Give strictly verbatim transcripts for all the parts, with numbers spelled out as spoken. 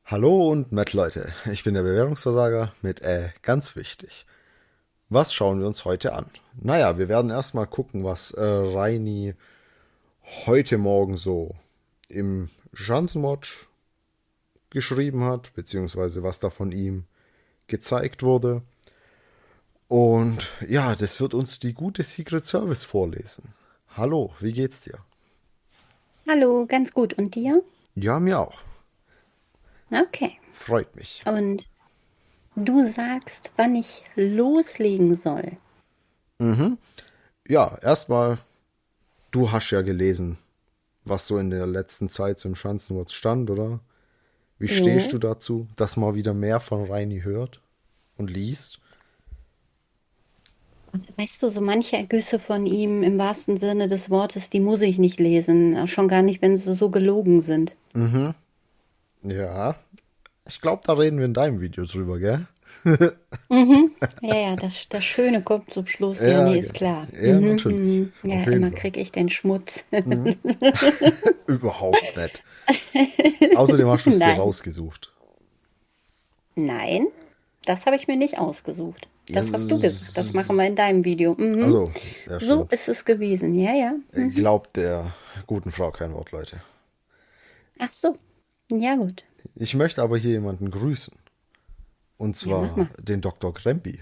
Hallo und Matt, Leute. Ich bin der Bewerbungsversager mit äh, ganz wichtig. Was schauen wir uns heute an? Naja, wir werden erstmal gucken, was äh, Reini heute Morgen so im Schanzenwatch geschrieben hat, beziehungsweise was da von ihm gezeigt wurde. Und ja, das wird uns die gute Secret Service vorlesen. Hallo, wie geht's dir? Hallo, ganz gut. Und dir? Ja, mir auch. Okay. Freut mich. Und du sagst, wann ich loslegen soll. Ja, erstmal, du hast ja gelesen, was so in der letzten Zeit zum Schanzenwurz stand, oder? Wie stehst du Jo. dazu, dass man wieder mehr von Reini hört und liest? Weißt du, so manche Ergüsse von ihm im wahrsten Sinne des Wortes, die muss ich nicht lesen. Schon gar nicht, wenn sie so gelogen sind. Ja, ich glaube, da reden wir in deinem Video drüber, gell? Mhm. Ja, ja, das, das Schöne kommt zum Schluss. Ja, Ja, nee, ist genau. klar. Ja, Mhm, natürlich. mhm. Ja, Auf jeden immer Fall. krieg ich den Schmutz. Überhaupt nicht. Außerdem hast du es dir Nein. rausgesucht. Nein, das habe ich mir nicht ausgesucht. Ja, Das hast du gesagt. Das s- machen wir in deinem Video. Mhm. also, ja, So stimmt. ist es gewesen. Ja, ja. Mhm. Glaubt der guten Frau kein Wort, Leute. Ach so. Ja, gut. Ich möchte aber hier jemanden grüßen. Und Ja, mach zwar mal. den Doktor Krempi.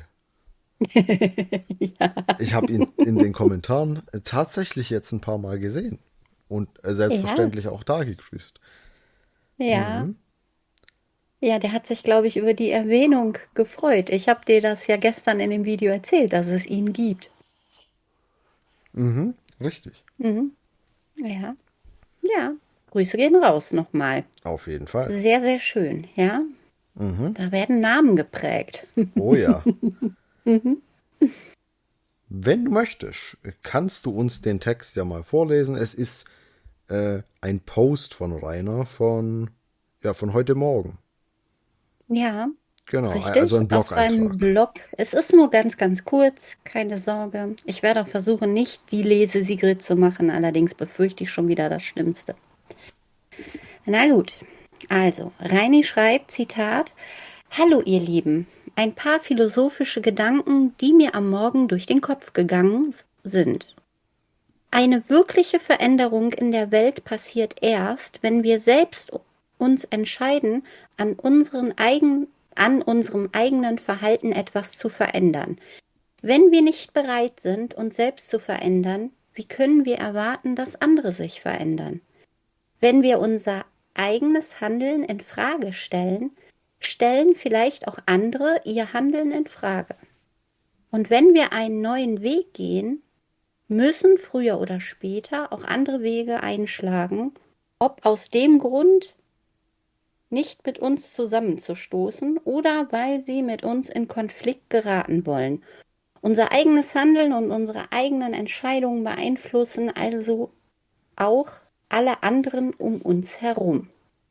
Ja. Ich habe ihn in den Kommentaren äh, tatsächlich jetzt ein paar Mal gesehen. Und äh, Ja, selbstverständlich auch da gegrüßt. ja. Ja, der hat sich, glaube ich, über die Erwähnung gefreut. Ich habe dir das ja gestern in dem Video erzählt, dass es ihn gibt. Mhm, richtig. Mhm. Ja, ja. Grüße gehen raus nochmal. Auf jeden Fall. Sehr, sehr schön, ja. Da werden Namen geprägt. Oh ja. Mhm. Wenn du möchtest, kannst du uns den Text ja mal vorlesen. Es ist äh, ein Post von Rainer von, ja, von heute Morgen. Ja, Genau, also richtig. ein Auf seinem Blog-Eintrag. Blog. Es ist nur ganz, ganz kurz. Keine Sorge. Ich werde auch versuchen, nicht die Lesesigrid zu machen. Allerdings befürchte ich schon wieder das Schlimmste. Na gut. Also, Reini schreibt, Zitat, Hallo ihr Lieben, ein paar philosophische Gedanken, die mir am Morgen durch den Kopf gegangen sind. Eine wirkliche Veränderung in der Welt passiert erst, wenn wir selbst uns entscheiden, an, unseren eigen, an unserem eigenen Verhalten etwas zu verändern. Wenn wir nicht bereit sind, uns selbst zu verändern, wie können wir erwarten, dass andere sich verändern? Wenn wir unser eigenes Handeln in Frage stellen, stellen vielleicht auch andere ihr Handeln in Frage. Und wenn wir einen neuen Weg gehen, müssen früher oder später auch andere Wege einschlagen, ob aus dem Grund, nicht mit uns zusammenzustoßen oder weil sie mit uns in Konflikt geraten wollen. Unser eigenes Handeln und unsere eigenen Entscheidungen beeinflussen also auch alle anderen um uns herum.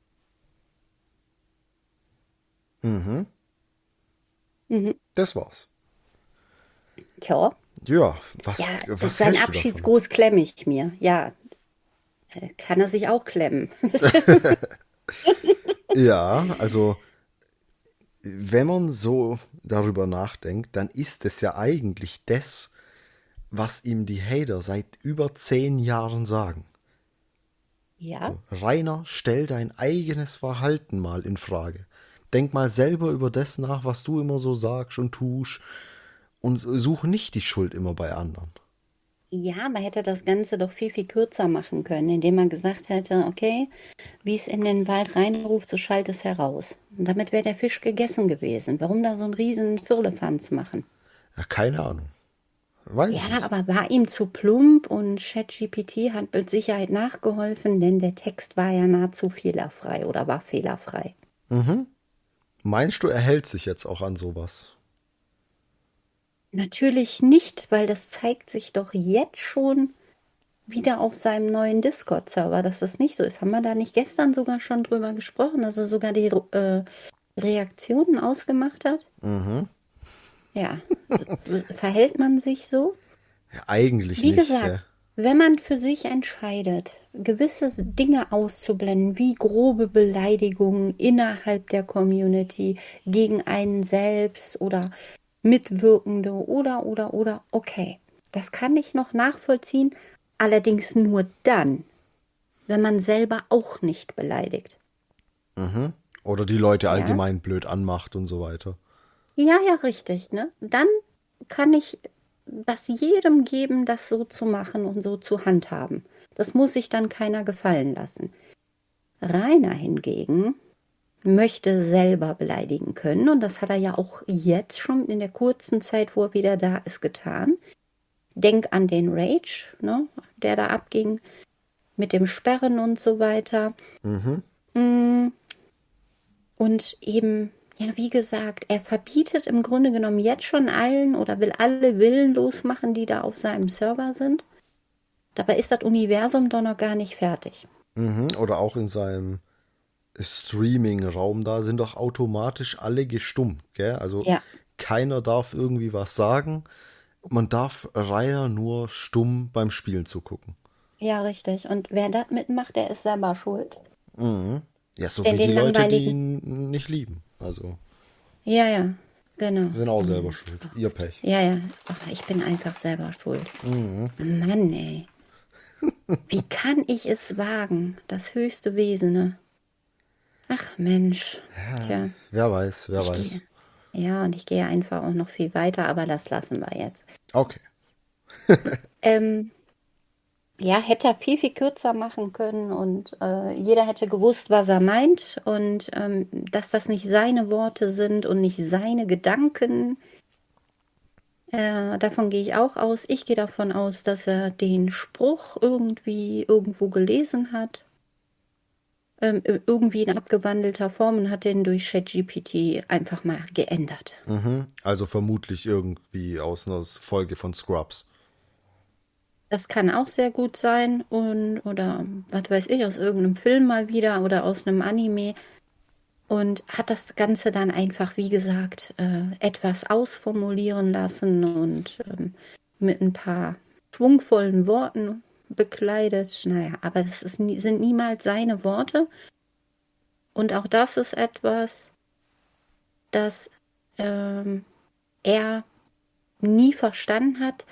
Mhm, Mhm. das war's. Tja, Ja, was, ja, was sein hältst du davon? Abschiedsgruß klemme ich mir. Ja, äh, kann er sich auch klemmen. Ja, also wenn man so darüber nachdenkt, dann ist es ja eigentlich das, was ihm die Hater seit über zehn Jahren sagen. Ja, So, Rainer, stell dein eigenes Verhalten mal in Frage. Denk mal selber über das nach, was du immer so sagst und tust und such nicht die Schuld immer bei anderen. ja, man hätte das Ganze doch viel, viel kürzer machen können, indem man gesagt hätte, okay, wie es in den Wald reinruft, so schallt es heraus. Und damit wäre der Fisch gegessen gewesen. Warum da so einen riesen Firlefanz machen? Ja, keine Ahnung. Weiß ich Ja, nicht. aber war ihm zu plump und ChatGPT hat mit Sicherheit nachgeholfen, denn der Text war ja nahezu fehlerfrei oder war fehlerfrei. Meinst du, er hält sich jetzt auch an sowas? Natürlich nicht, weil das zeigt sich doch jetzt schon wieder auf seinem neuen Discord-Server, dass das nicht so ist. Haben wir da nicht gestern sogar schon drüber gesprochen, dass er sogar die äh, Reaktionen ausgemacht hat? Mhm. Ja, verhält man sich so? Ja, eigentlich Wie nicht, gell? gesagt. wenn man für sich entscheidet, gewisse Dinge auszublenden, wie grobe Beleidigungen innerhalb der Community gegen einen selbst oder Mitwirkende oder, oder, oder, okay, das kann ich noch nachvollziehen, allerdings nur dann, wenn man selber auch nicht beleidigt. Mhm. Oder die Leute Ja, allgemein blöd anmacht und so weiter. ja, ja, richtig, ne? Dann kann ich das jedem geben, das so zu machen und so zu handhaben. Das muss sich dann keiner gefallen lassen. Rainer hingegen möchte selber beleidigen können und das hat er ja auch jetzt schon in der kurzen Zeit, wo er wieder da ist, getan. Denk an den Rage, ne, der da abging mit dem Sperren und so weiter. Mhm. Mm, Und eben, ja, wie gesagt, er verbietet im Grunde genommen jetzt schon allen oder will alle willenlos machen, die da auf seinem Server sind. Dabei ist das Universum doch noch gar nicht fertig. Mhm. Oder auch in seinem Streaming-Raum da sind doch automatisch alle gestummt, gell? Also Ja, keiner darf irgendwie was sagen. Man darf reiner nur stumm beim Spielen zugucken. ja, richtig. Und wer das mitmacht, der ist selber schuld. Mhm. Ja, so Denn wie die den Leute, die langweiligen. ihn nicht lieben. Also, Ja, ja, genau. sind auch selber Mm, schuld. Ihr Pech. Ja, ja. Ach, ich bin einfach selber schuld. Mhm. Mann, ey. Wie kann ich es wagen? Das höchste Wesen, ne? Ach Mensch. Tja, Wer weiß, wer ich gehe. weiß. Ja, und ich gehe einfach auch noch viel weiter, aber das lassen wir jetzt. Okay. Ähm, ja, hätte er viel, viel kürzer machen können und äh, jeder hätte gewusst, was er meint und ähm, dass das nicht seine Worte sind und nicht seine Gedanken. Äh, davon gehe ich auch aus. Ich gehe davon aus, dass er den Spruch irgendwie irgendwo gelesen hat, ähm, i- irgendwie in abgewandelter Form und hat den durch ChatGPT einfach mal geändert. Mhm. Also vermutlich irgendwie aus einer Folge von Scrubs. Das kann auch sehr gut sein und oder was weiß ich, aus irgendeinem Film mal wieder oder aus einem Anime und hat das Ganze dann einfach, wie gesagt, äh, etwas ausformulieren lassen und ähm, mit ein paar schwungvollen Worten bekleidet. Naja, aber das ist nie, sind niemals seine Worte und auch das ist etwas, das ähm, er nie verstanden hat.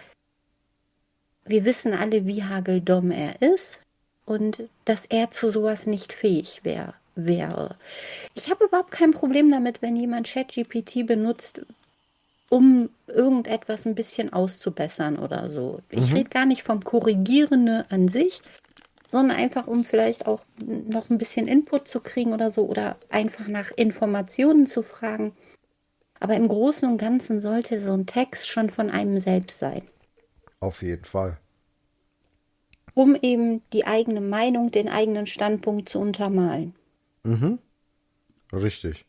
Wir wissen alle, wie hageldumm er ist und dass er zu sowas nicht fähig wär, wäre. Ich habe überhaupt kein Problem damit, wenn jemand ChatGPT benutzt, um irgendetwas ein bisschen auszubessern oder so. Ich Mhm. rede gar nicht vom Korrigierende an sich, sondern einfach, um vielleicht auch noch ein bisschen Input zu kriegen oder so oder einfach nach Informationen zu fragen. Aber im Großen und Ganzen sollte so ein Text schon von einem selbst sein, Auf jeden Fall. um eben die eigene Meinung, den eigenen Standpunkt zu untermalen. Mhm. Richtig.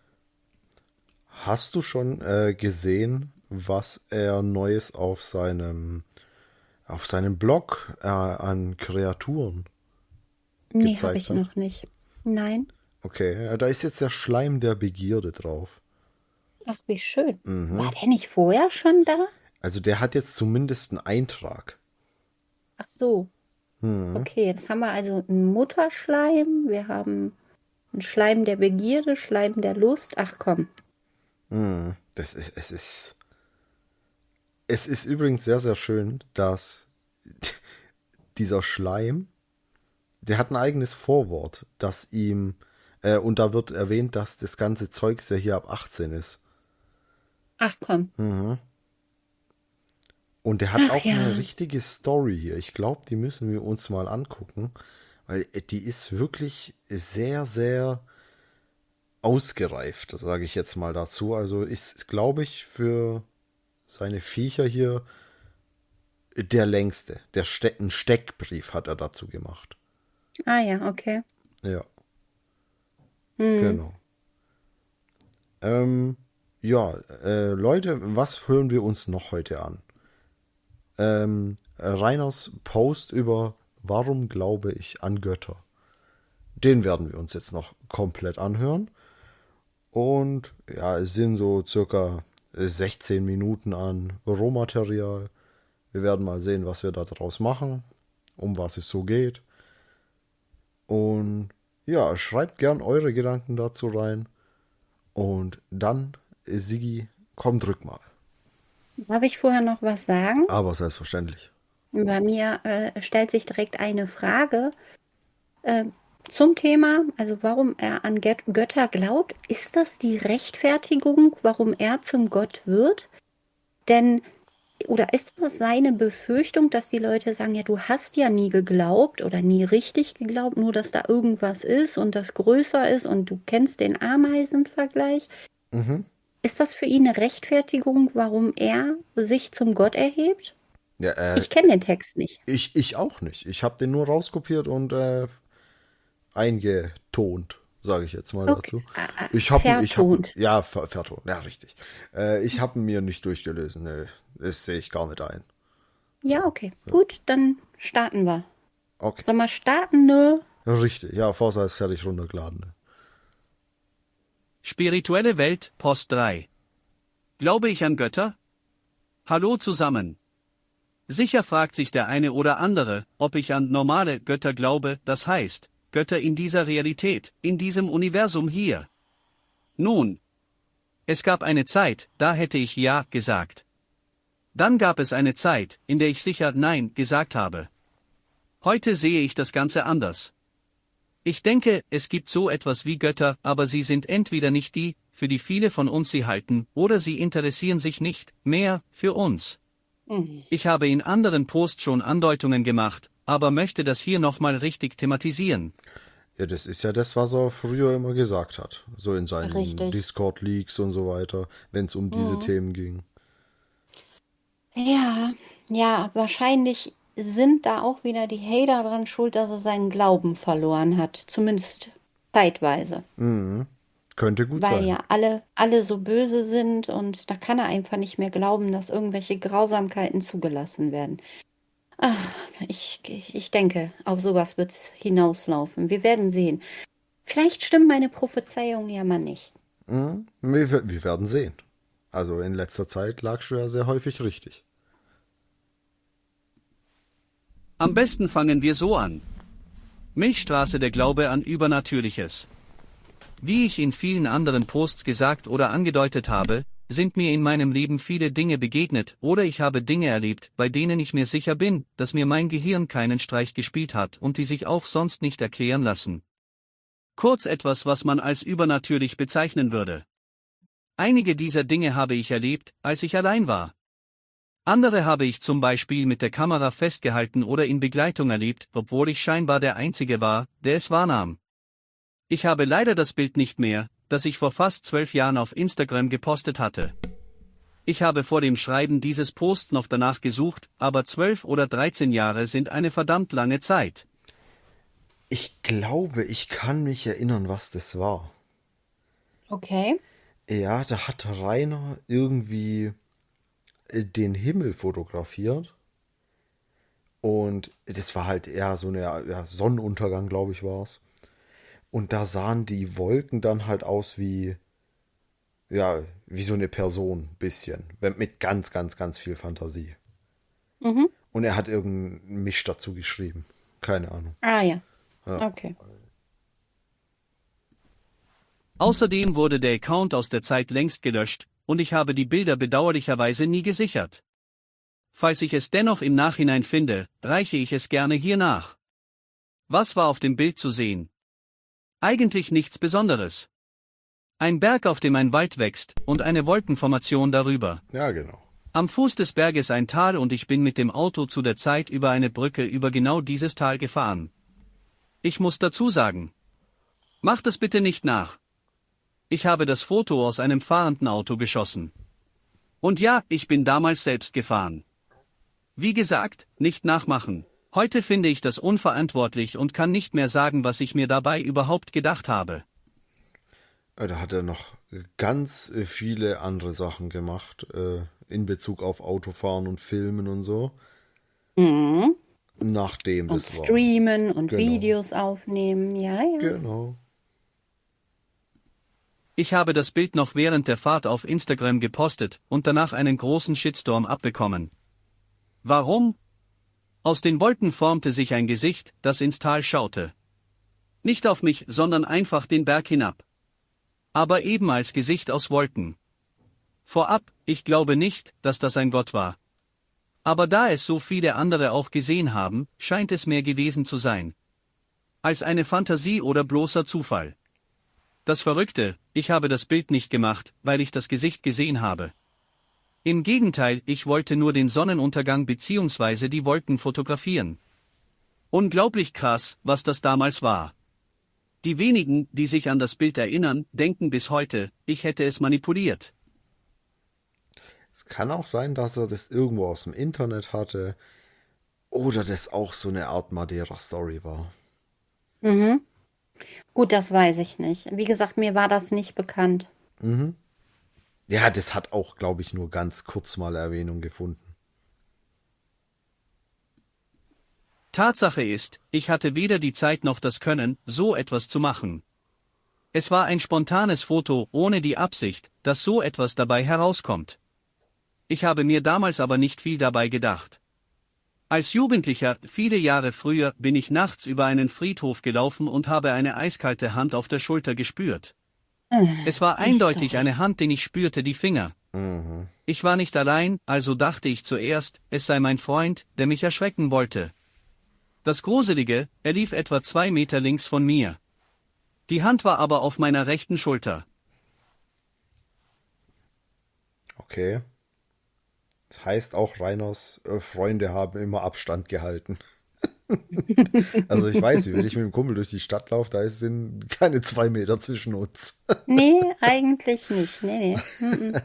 Hast du schon äh, gesehen, was er Neues auf seinem auf seinem Blog äh, an Kreaturen Nee, habe gezeigt ich hat? noch nicht. Nein. Okay, ja, da ist jetzt der Schleim der Begierde drauf. Ach, wie schön. War Mhm. der nicht vorher schon da? Also der hat jetzt zumindest einen Eintrag. Ach so. Mhm. Okay, jetzt haben wir also einen Mutterschleim. Wir haben einen Schleim der Begierde, Schleim der Lust. Ach komm. Mhm. Das ist, es ist, es ist übrigens sehr, sehr schön, dass dieser Schleim, der hat ein eigenes Vorwort, das ihm, äh, und da wird erwähnt, dass das ganze Zeugs ja hier ab achtzehn ist. Ach komm. Mhm. Und der hat Ach auch eine ja. richtige Story hier. Ich glaube, die müssen wir uns mal angucken, weil äh, die ist wirklich sehr, sehr ausgereift, sage ich jetzt mal dazu. Also ist, glaube ich, für seine Viecher hier der längste. Der Ste ein Steckbrief hat er dazu gemacht. Ah ja, okay. Ja, Hm. genau. Ähm, ja, äh, Leute, was hören wir uns noch heute an? Ähm, Reiners Post über Warum glaube ich an Götter? Den werden wir uns jetzt noch komplett anhören. Und ja, es sind so circa sechzehn Minuten an Rohmaterial. Wir werden mal sehen, was wir da draus machen, um was es so geht. Und ja, schreibt gern eure Gedanken dazu rein. Und dann, Sigi, komm, drück mal. Darf ich vorher noch was sagen? Aber selbstverständlich. Bei mir äh, stellt sich direkt eine Frage äh, zum Thema, also warum er an Gött Götter glaubt. Ist das die Rechtfertigung, warum er zum Gott wird? Denn, oder ist das seine Befürchtung, dass die Leute sagen, ja, du hast ja nie geglaubt oder nie richtig geglaubt, nur dass da irgendwas ist und das größer ist und du kennst den Ameisenvergleich? Mhm. Ist das für ihn eine Rechtfertigung, warum er sich zum Gott erhebt? Ja, äh, Ich kenne den Text nicht. ich, ich auch nicht. Ich habe den nur rauskopiert und äh, eingetont, sage ich jetzt mal Okay. dazu. Ah, ah, Ich habe ich hab, vertont. ja, ver vertont, ja, richtig. Äh, ich habe mir nicht durchgelesen. Nee, das sehe ich gar nicht ein. Ja, okay. Gut, dann starten wir. Okay, Sollen wir starten, ne? richtig. Ja, Forza ist fertig runtergeladen. Ne? Spirituelle Welt, Post drei. Glaube ich an Götter? Hallo zusammen. Sicher fragt sich der eine oder andere, ob ich an normale Götter glaube, das heißt, Götter in dieser Realität, in diesem Universum hier. Nun, es gab eine Zeit, da hätte ich Ja gesagt. Dann gab es eine Zeit, in der ich sicher Nein gesagt habe. Heute sehe ich das Ganze anders. Ich denke, es gibt so etwas wie Götter, aber sie sind entweder nicht die, für die viele von uns sie halten, oder sie interessieren sich nicht mehr für uns. Mhm. Ich habe in anderen Posts schon Andeutungen gemacht, aber möchte das hier nochmal richtig thematisieren. Ja, das ist ja das, was er früher immer gesagt hat. So in seinen Richtig. Discord-Leaks und so weiter, wenn es um diese Mhm. Themen ging. Ja, ja, wahrscheinlich sind da auch wieder die Hater dran schuld, dass er seinen Glauben verloren hat. Zumindest zeitweise. Mhm. Könnte gut Weil sein. ja alle, alle so böse sind und da kann er einfach nicht mehr glauben, dass irgendwelche Grausamkeiten zugelassen werden. Ach, ich, ich ich denke, auf sowas wird es hinauslaufen. Wir werden sehen. Vielleicht stimmt meine Prophezeiung ja mal nicht. Mhm. Wir, wir werden sehen. Also in letzter Zeit lagst du ja sehr häufig richtig. Am besten fangen wir so an. Milchstraße, der Glaube an Übernatürliches. Wie ich in vielen anderen Posts gesagt oder angedeutet habe, sind mir in meinem Leben viele Dinge begegnet oder ich habe Dinge erlebt, bei denen ich mir sicher bin, dass mir mein Gehirn keinen Streich gespielt hat und die sich auch sonst nicht erklären lassen. Kurz etwas, was man als übernatürlich bezeichnen würde. Einige dieser Dinge habe ich erlebt, als ich allein war. Andere habe ich zum Beispiel mit der Kamera festgehalten oder in Begleitung erlebt, obwohl ich scheinbar der Einzige war, der es wahrnahm. Ich habe leider das Bild nicht mehr, das ich vor fast zwölf Jahren auf Instagram gepostet hatte. Ich habe vor dem Schreiben dieses Posts noch danach gesucht, aber zwölf oder dreizehn Jahre sind eine verdammt lange Zeit. Ich glaube, ich kann mich erinnern, was das war. Okay. Ja, da hat Rainer irgendwie äh, den Himmel fotografiert. Und das war halt eher so eine ja, Sonnenuntergang, glaube ich, war es. Und da sahen die Wolken dann halt aus wie, ja, wie so eine Person, bisschen. Mit ganz, ganz, ganz viel Fantasie. Mhm. Und er hat irgendeinen Misch dazu geschrieben. Keine Ahnung. Ah ja. Ja. Okay. Außerdem wurde der Account aus der Zeit längst gelöscht, und ich habe die Bilder bedauerlicherweise nie gesichert. Falls ich es dennoch im Nachhinein finde, reiche ich es gerne hier nach. Was war auf dem Bild zu sehen? Eigentlich nichts Besonderes. Ein Berg, auf dem ein Wald wächst, und eine Wolkenformation darüber. Ja, genau. Am Fuß des Berges ein Tal und ich bin mit dem Auto zu der Zeit über eine Brücke über genau dieses Tal gefahren. Ich muss dazu sagen. Macht es bitte nicht nach. Ich habe das Foto aus einem fahrenden Auto geschossen. Und ja, ich bin damals selbst gefahren. Wie gesagt, nicht nachmachen. Heute finde ich das unverantwortlich und kann nicht mehr sagen, was ich mir dabei überhaupt gedacht habe. Äh, Da hat er noch ganz äh, viele andere Sachen gemacht, äh, in Bezug auf Autofahren und Filmen und so. Mhm. Nachdem Und das war. streamen und Genau. Videos aufnehmen. Ja, ja. Genau. Ich habe das Bild noch während der Fahrt auf Instagram gepostet und danach einen großen Shitstorm abbekommen. Warum? Aus den Wolken formte sich ein Gesicht, das ins Tal schaute. Nicht auf mich, sondern einfach den Berg hinab. Aber eben als Gesicht aus Wolken. Vorab, ich glaube nicht, dass das ein Gott war. Aber da es so viele andere auch gesehen haben, scheint es mehr gewesen zu sein. Als eine Fantasie oder bloßer Zufall. Das Verrückte, ich habe das Bild nicht gemacht, weil ich das Gesicht gesehen habe. Im Gegenteil, ich wollte nur den Sonnenuntergang bzw. die Wolken fotografieren. Unglaublich krass, was das damals war. Die wenigen, die sich an das Bild erinnern, denken bis heute, ich hätte es manipuliert. Es kann auch sein, dass er das irgendwo aus dem Internet hatte oder das auch so eine Art Madeira-Story war. Mhm. Gut, das weiß ich nicht. Wie gesagt, mir war das nicht bekannt. Mhm. Ja, das hat auch, glaube ich, nur ganz kurz mal Erwähnung gefunden. Tatsache ist, ich hatte weder die Zeit noch das Können, so etwas zu machen. Es war ein spontanes Foto, ohne die Absicht, dass so etwas dabei herauskommt. Ich habe mir damals aber nicht viel dabei gedacht. Als Jugendlicher, viele Jahre früher, bin ich nachts über einen Friedhof gelaufen und habe eine eiskalte Hand auf der Schulter gespürt. Es war Die eindeutig Story. eine Hand, denn ich spürte die Finger. Mhm. Ich war nicht allein, also dachte ich zuerst, es sei mein Freund, der mich erschrecken wollte. Das Gruselige, er lief etwa zwei Meter links von mir. Die Hand war aber auf meiner rechten Schulter. Okay. Das heißt auch, Rainers äh, Freunde haben immer Abstand gehalten. Also ich weiß, wenn ich mit dem Kumpel durch die Stadt laufe, da sind keine zwei Meter zwischen uns. Nee, eigentlich nicht. Nee, nee. Mhm.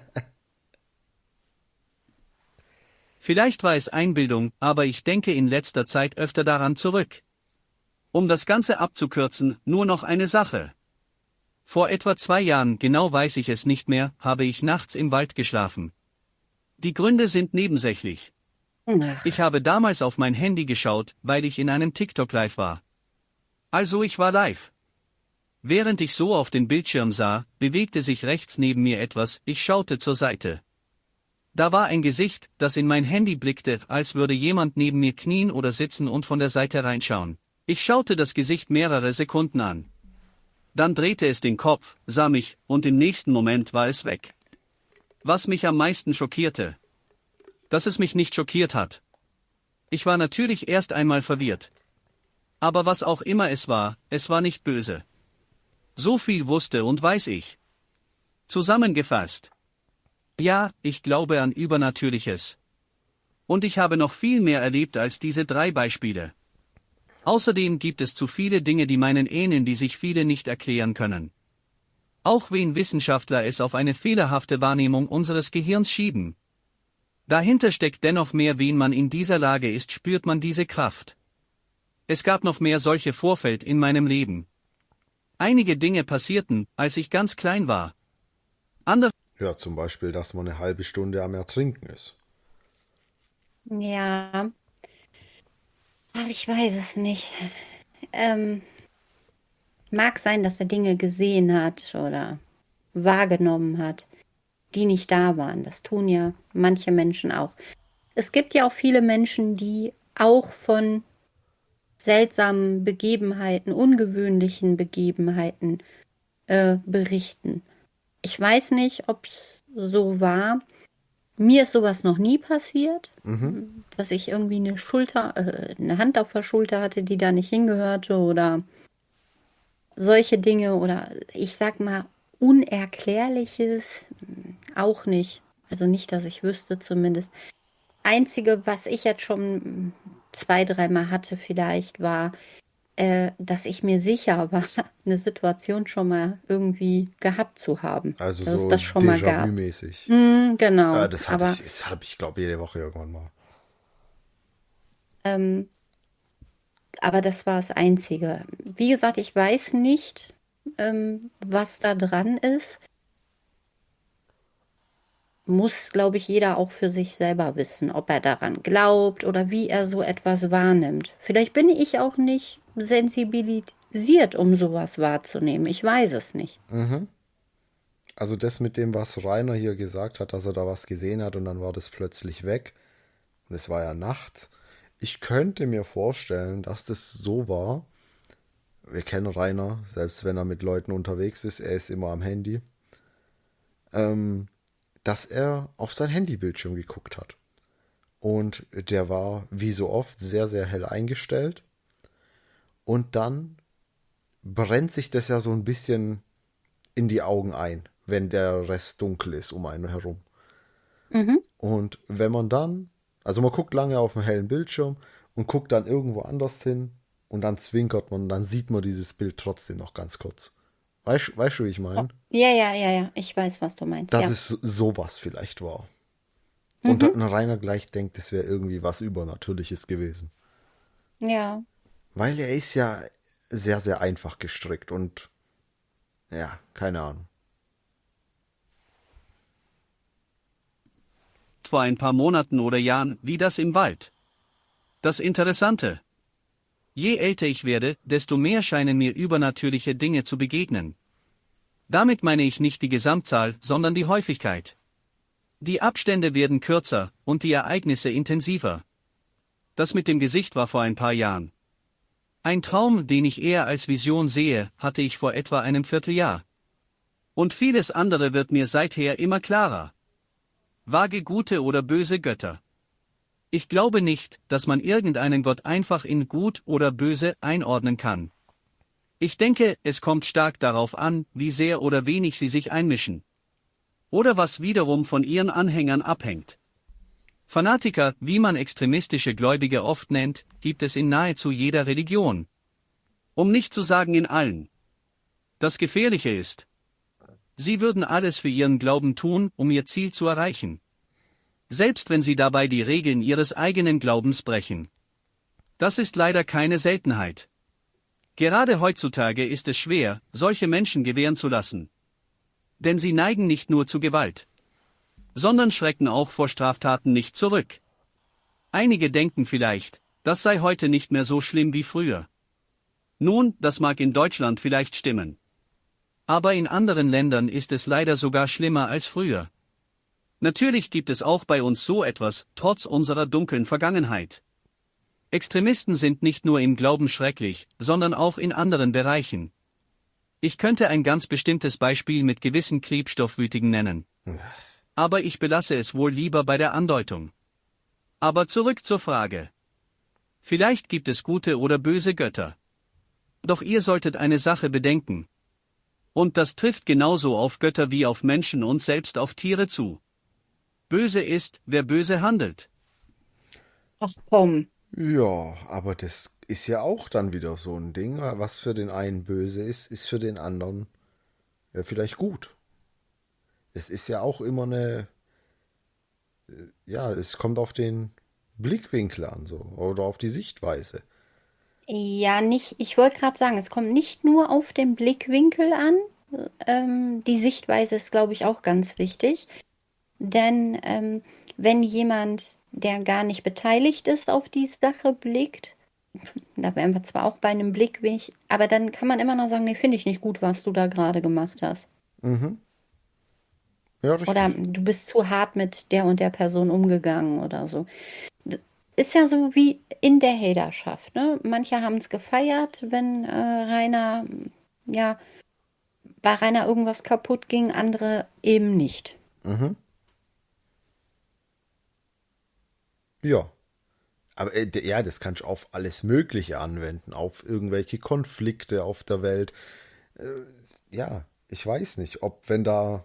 Vielleicht war es Einbildung, aber ich denke in letzter Zeit öfter daran zurück. Um das Ganze abzukürzen, nur noch eine Sache. Vor etwa zwei Jahren, genau weiß ich es nicht mehr, habe ich nachts im Wald geschlafen. Die Gründe sind nebensächlich. Ach, Ich habe damals auf mein Handy geschaut, weil ich in einem TikTok live war. Also ich war live. Während ich so auf den Bildschirm sah, bewegte sich rechts neben mir etwas, ich schaute zur Seite. Da war ein Gesicht, das in mein Handy blickte, als würde jemand neben mir knien oder sitzen und von der Seite reinschauen. Ich schaute das Gesicht mehrere Sekunden an. Dann drehte es den Kopf, sah mich, und im nächsten Moment war es weg. Was mich am meisten schockierte. Dass es mich nicht schockiert hat. Ich war natürlich erst einmal verwirrt. Aber was auch immer es war, es war nicht böse. So viel wusste und weiß ich. Zusammengefasst. Ja, ich glaube an Übernatürliches. Und ich habe noch viel mehr erlebt als diese drei Beispiele. Außerdem gibt es zu viele Dinge, die meinen ähneln, die sich viele nicht erklären können. Auch wenn Wissenschaftler es auf eine fehlerhafte Wahrnehmung unseres Gehirns schieben. Dahinter steckt dennoch mehr, wenn man in dieser Lage ist, spürt man diese Kraft. Es gab noch mehr solche Vorfälle in meinem Leben. Einige Dinge passierten, als ich ganz klein war. Andere Ja, zum Beispiel, dass man eine halbe Stunde am Ertrinken ist. ja. Ach, ich weiß es nicht. Ähm, mag sein, dass er Dinge gesehen hat oder wahrgenommen hat, die nicht da waren. Das tun ja manche Menschen auch. Es gibt ja auch viele Menschen, die auch von seltsamen Begebenheiten, ungewöhnlichen Begebenheiten äh, berichten. Ich weiß nicht, ob es so war. Mir ist sowas noch nie passiert, Mhm. dass ich irgendwie eine Schulter, äh, eine Hand auf der Schulter hatte, die da nicht hingehörte oder solche Dinge oder ich sag mal Unerklärliches mh, auch nicht. Also nicht, dass ich wüsste zumindest. Einzige, was ich jetzt schon mh, zwei, dreimal hatte vielleicht, war, äh, dass ich mir sicher war, eine Situation schon mal irgendwie gehabt zu haben. Also Dass es so das schon mal gab. Déjà-vu-mäßig. Hm, genau. Äh, das hatte Aber ich, das habe ich, glaube jede Woche irgendwann mal. ähm, Aber das war das Einzige. Wie gesagt, ich weiß nicht, ähm, was da dran ist. Muss, glaube ich, jeder auch für sich selber wissen, ob er daran glaubt oder wie er so etwas wahrnimmt. Vielleicht bin ich auch nicht sensibilisiert, um sowas wahrzunehmen. Ich weiß es nicht. Mhm. Also das mit dem, was Rainer hier gesagt hat, dass er da was gesehen hat und dann war das plötzlich weg. und es war ja nachts. Ich könnte mir vorstellen, dass das so war. Wir kennen Rainer, selbst wenn er mit Leuten unterwegs ist, er ist immer am Handy, ähm, dass er auf sein Handybildschirm geguckt hat. Und der war, wie so oft, sehr, sehr hell eingestellt. Und dann brennt sich das ja so ein bisschen in die Augen ein, wenn der Rest dunkel ist um einen herum. Mhm. Und wenn man dann, also man guckt lange auf einen hellen Bildschirm und guckt dann irgendwo anders hin und dann zwinkert man und dann sieht man dieses Bild trotzdem noch ganz kurz. Weißt, weißt du, wie ich meine? Ja, ja, ja, ja. Ich weiß, was du meinst. Dass Ja. es sowas vielleicht war. Und Mhm. dann Rainer gleich denkt, es wäre irgendwie was Übernatürliches gewesen. Ja. Weil er ist ja sehr, sehr einfach gestrickt und ja, keine Ahnung. Vor ein paar Monaten oder Jahren, wie das im Wald. Das Interessante. Je älter ich werde, desto mehr scheinen mir übernatürliche Dinge zu begegnen. Damit meine ich nicht die Gesamtzahl, sondern die Häufigkeit. Die Abstände werden kürzer und die Ereignisse intensiver. Das mit dem Gesicht war vor ein paar Jahren. Ein Traum, den ich eher als Vision sehe, hatte ich vor etwa einem Vierteljahr. Und vieles andere wird mir seither immer klarer. Vage gute oder böse Götter. Ich glaube nicht, dass man irgendeinen Gott einfach in gut oder böse einordnen kann. Ich denke, es kommt stark darauf an, wie sehr oder wenig sie sich einmischen. Oder was wiederum von ihren Anhängern abhängt. Fanatiker, wie man extremistische Gläubige oft nennt, gibt es in nahezu jeder Religion. Um nicht zu sagen in allen. Das Gefährliche ist, sie würden alles für ihren Glauben tun, um ihr Ziel zu erreichen. Selbst wenn sie dabei die Regeln ihres eigenen Glaubens brechen. Das ist leider keine Seltenheit. Gerade heutzutage ist es schwer, solche Menschen gewähren zu lassen. Denn sie neigen nicht nur zu Gewalt, sondern schrecken auch vor Straftaten nicht zurück. Einige denken vielleicht, das sei heute nicht mehr so schlimm wie früher. Nun, das mag in Deutschland vielleicht stimmen. Aber in anderen Ländern ist es leider sogar schlimmer als früher. Natürlich gibt es auch bei uns so etwas, trotz unserer dunklen Vergangenheit. Extremisten sind nicht nur im Glauben schrecklich, sondern auch in anderen Bereichen. Ich könnte ein ganz bestimmtes Beispiel mit gewissen Klebstoffwütigen nennen. Aber ich belasse es wohl lieber bei der Andeutung. Aber zurück zur Frage. Vielleicht gibt es gute oder böse Götter. Doch ihr solltet eine Sache bedenken. Und das trifft genauso auf Götter wie auf Menschen und selbst auf Tiere zu. Böse ist, wer böse handelt. Ach komm. Ja, aber das ist ja auch dann wieder so ein Ding. Was für den einen böse ist, ist für den anderen ja vielleicht gut. Es ist ja auch immer eine, ja, es kommt auf den Blickwinkel an, so, oder auf die Sichtweise. Ja, nicht, ich wollte gerade sagen, es kommt nicht nur auf den Blickwinkel an. Ähm, die Sichtweise ist, glaube ich, auch ganz wichtig. Denn ähm, wenn jemand, der gar nicht beteiligt ist, auf die Sache blickt, da wären wir zwar auch bei einem Blickwinkel, aber dann kann man immer noch sagen, nee, finde ich nicht gut, was du da gerade gemacht hast. Mhm. Ja, Oder richtig. du bist zu hart mit der und der Person umgegangen oder so. D- Ist ja so wie in der Haterschaft, ne? Manche haben es gefeiert, wenn äh, Rainer, ja, bei Rainer irgendwas kaputt ging, andere eben nicht. Mhm. Ja. Aber äh, d- ja, das kannst du auf alles Mögliche anwenden, auf irgendwelche Konflikte auf der Welt. Ja, ich weiß nicht, ob wenn da,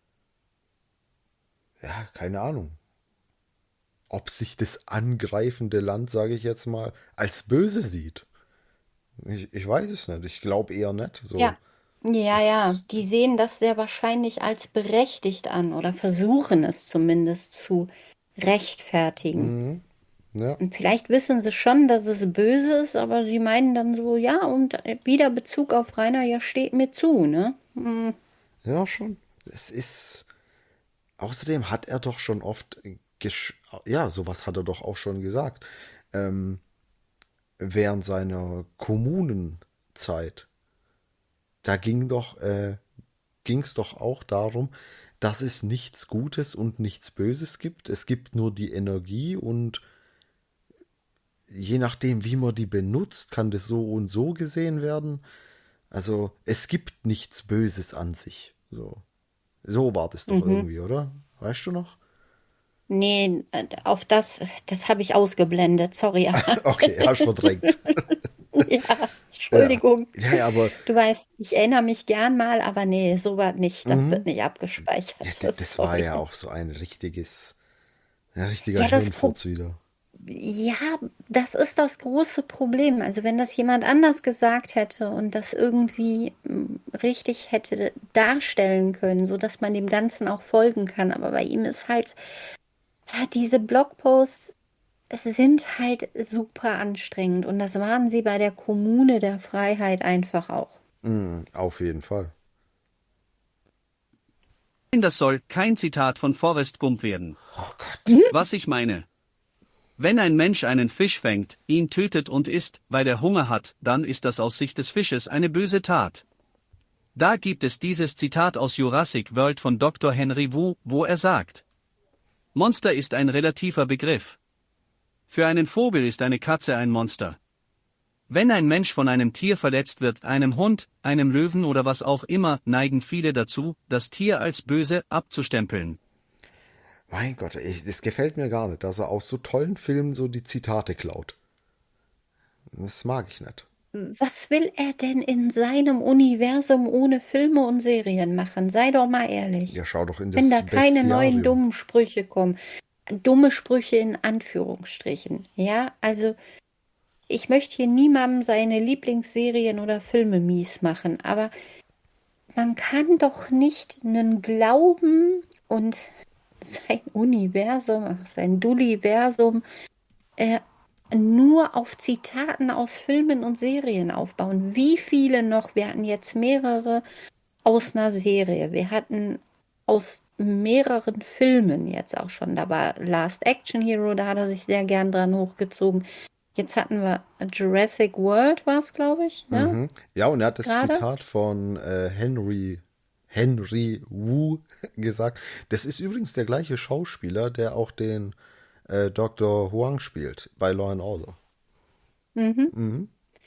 ja, keine Ahnung, ob sich das angreifende Land, sage ich jetzt mal, als böse sieht. Ich, ich weiß es nicht. Ich glaube eher nicht. So, Ja. Ja, ja, das, die sehen das sehr wahrscheinlich als berechtigt an oder versuchen es zumindest zu rechtfertigen. mhm, ja, Und vielleicht wissen sie schon, dass es böse ist, aber sie meinen dann so, ja, und wieder Bezug auf Rainer, ja, steht mir zu, ne? Hm. ja, schon. Es ist. Außerdem hat er doch schon oft, gesch ja, sowas hat er doch auch schon gesagt, ähm, während seiner Kommunenzeit. Da ging doch, äh, ging es doch auch darum, dass es nichts Gutes und nichts Böses gibt. Es gibt nur die Energie und je nachdem, wie man die benutzt, kann das so und so gesehen werden. Also es gibt nichts Böses an sich. So, so war das doch Mhm. irgendwie, oder? Weißt du noch? Nee, äh, auf das, das habe ich ausgeblendet. Sorry. aber- Okay, hast verdrängt. Ja, Ja. Entschuldigung. Ja, ja, aber Du weißt, ich erinnere mich gern mal, aber nee, so war nicht. Das wird mhm. nicht abgespeichert. Ja, das, das war Sorry. ja auch so ein richtiges, ein richtiger Ja, das Pro Hirnfurz wieder. ja, das ist das große Problem. Also wenn das jemand anders gesagt hätte und das irgendwie mm, richtig hätte darstellen können, so dass man dem Ganzen auch folgen kann. Aber bei ihm ist halt, ja, diese Blogposts sind halt super anstrengend. Und das waren sie bei der Kommune der Freiheit einfach auch. Mhm, auf jeden Fall. Nein, das soll kein Zitat von Forrest Gump werden. Oh Gott. Was ich meine. Wenn ein Mensch einen Fisch fängt, ihn tötet und isst, weil er Hunger hat, dann ist das aus Sicht des Fisches eine böse Tat. Da gibt es dieses Zitat aus Jurassic World von Doktor Henry Wu, wo er sagt: Monster ist ein relativer Begriff. Für einen Vogel ist eine Katze ein Monster. Wenn ein Mensch von einem Tier verletzt wird, einem Hund, einem Löwen oder was auch immer, neigen viele dazu, das Tier als böse abzustempeln. Mein Gott, ich, das gefällt mir gar nicht, dass er aus so tollen Filmen so die Zitate klaut. Das mag ich nicht. Was will er denn in seinem Universum ohne Filme und Serien machen? Sei doch mal ehrlich. Ja, schau doch in Wenn das da keine neuen Bestiarium. dummen Sprüche kommen. Dumme Sprüche in Anführungsstrichen. Ja, also ich möchte hier niemandem seine Lieblingsserien oder Filme mies machen, aber man kann doch nicht einen Glauben und sein Universum, ach, sein Dulliversum, äh, nur auf Zitaten aus Filmen und Serien aufbauen. Wie viele noch? Wir hatten jetzt mehrere aus einer Serie. Wir hatten aus mehreren Filmen jetzt auch schon. Da war Last Action Hero, da hat er sich sehr gern dran hochgezogen. Jetzt hatten wir Jurassic World, war es, glaube ich, ne? Mhm. Ja, und er hat das Gerade. Zitat von äh, Henry, Henry Wu gesagt. Das ist übrigens der gleiche Schauspieler, der auch den äh, Doktor Huang spielt bei Law and Order. Mhm. Mhm.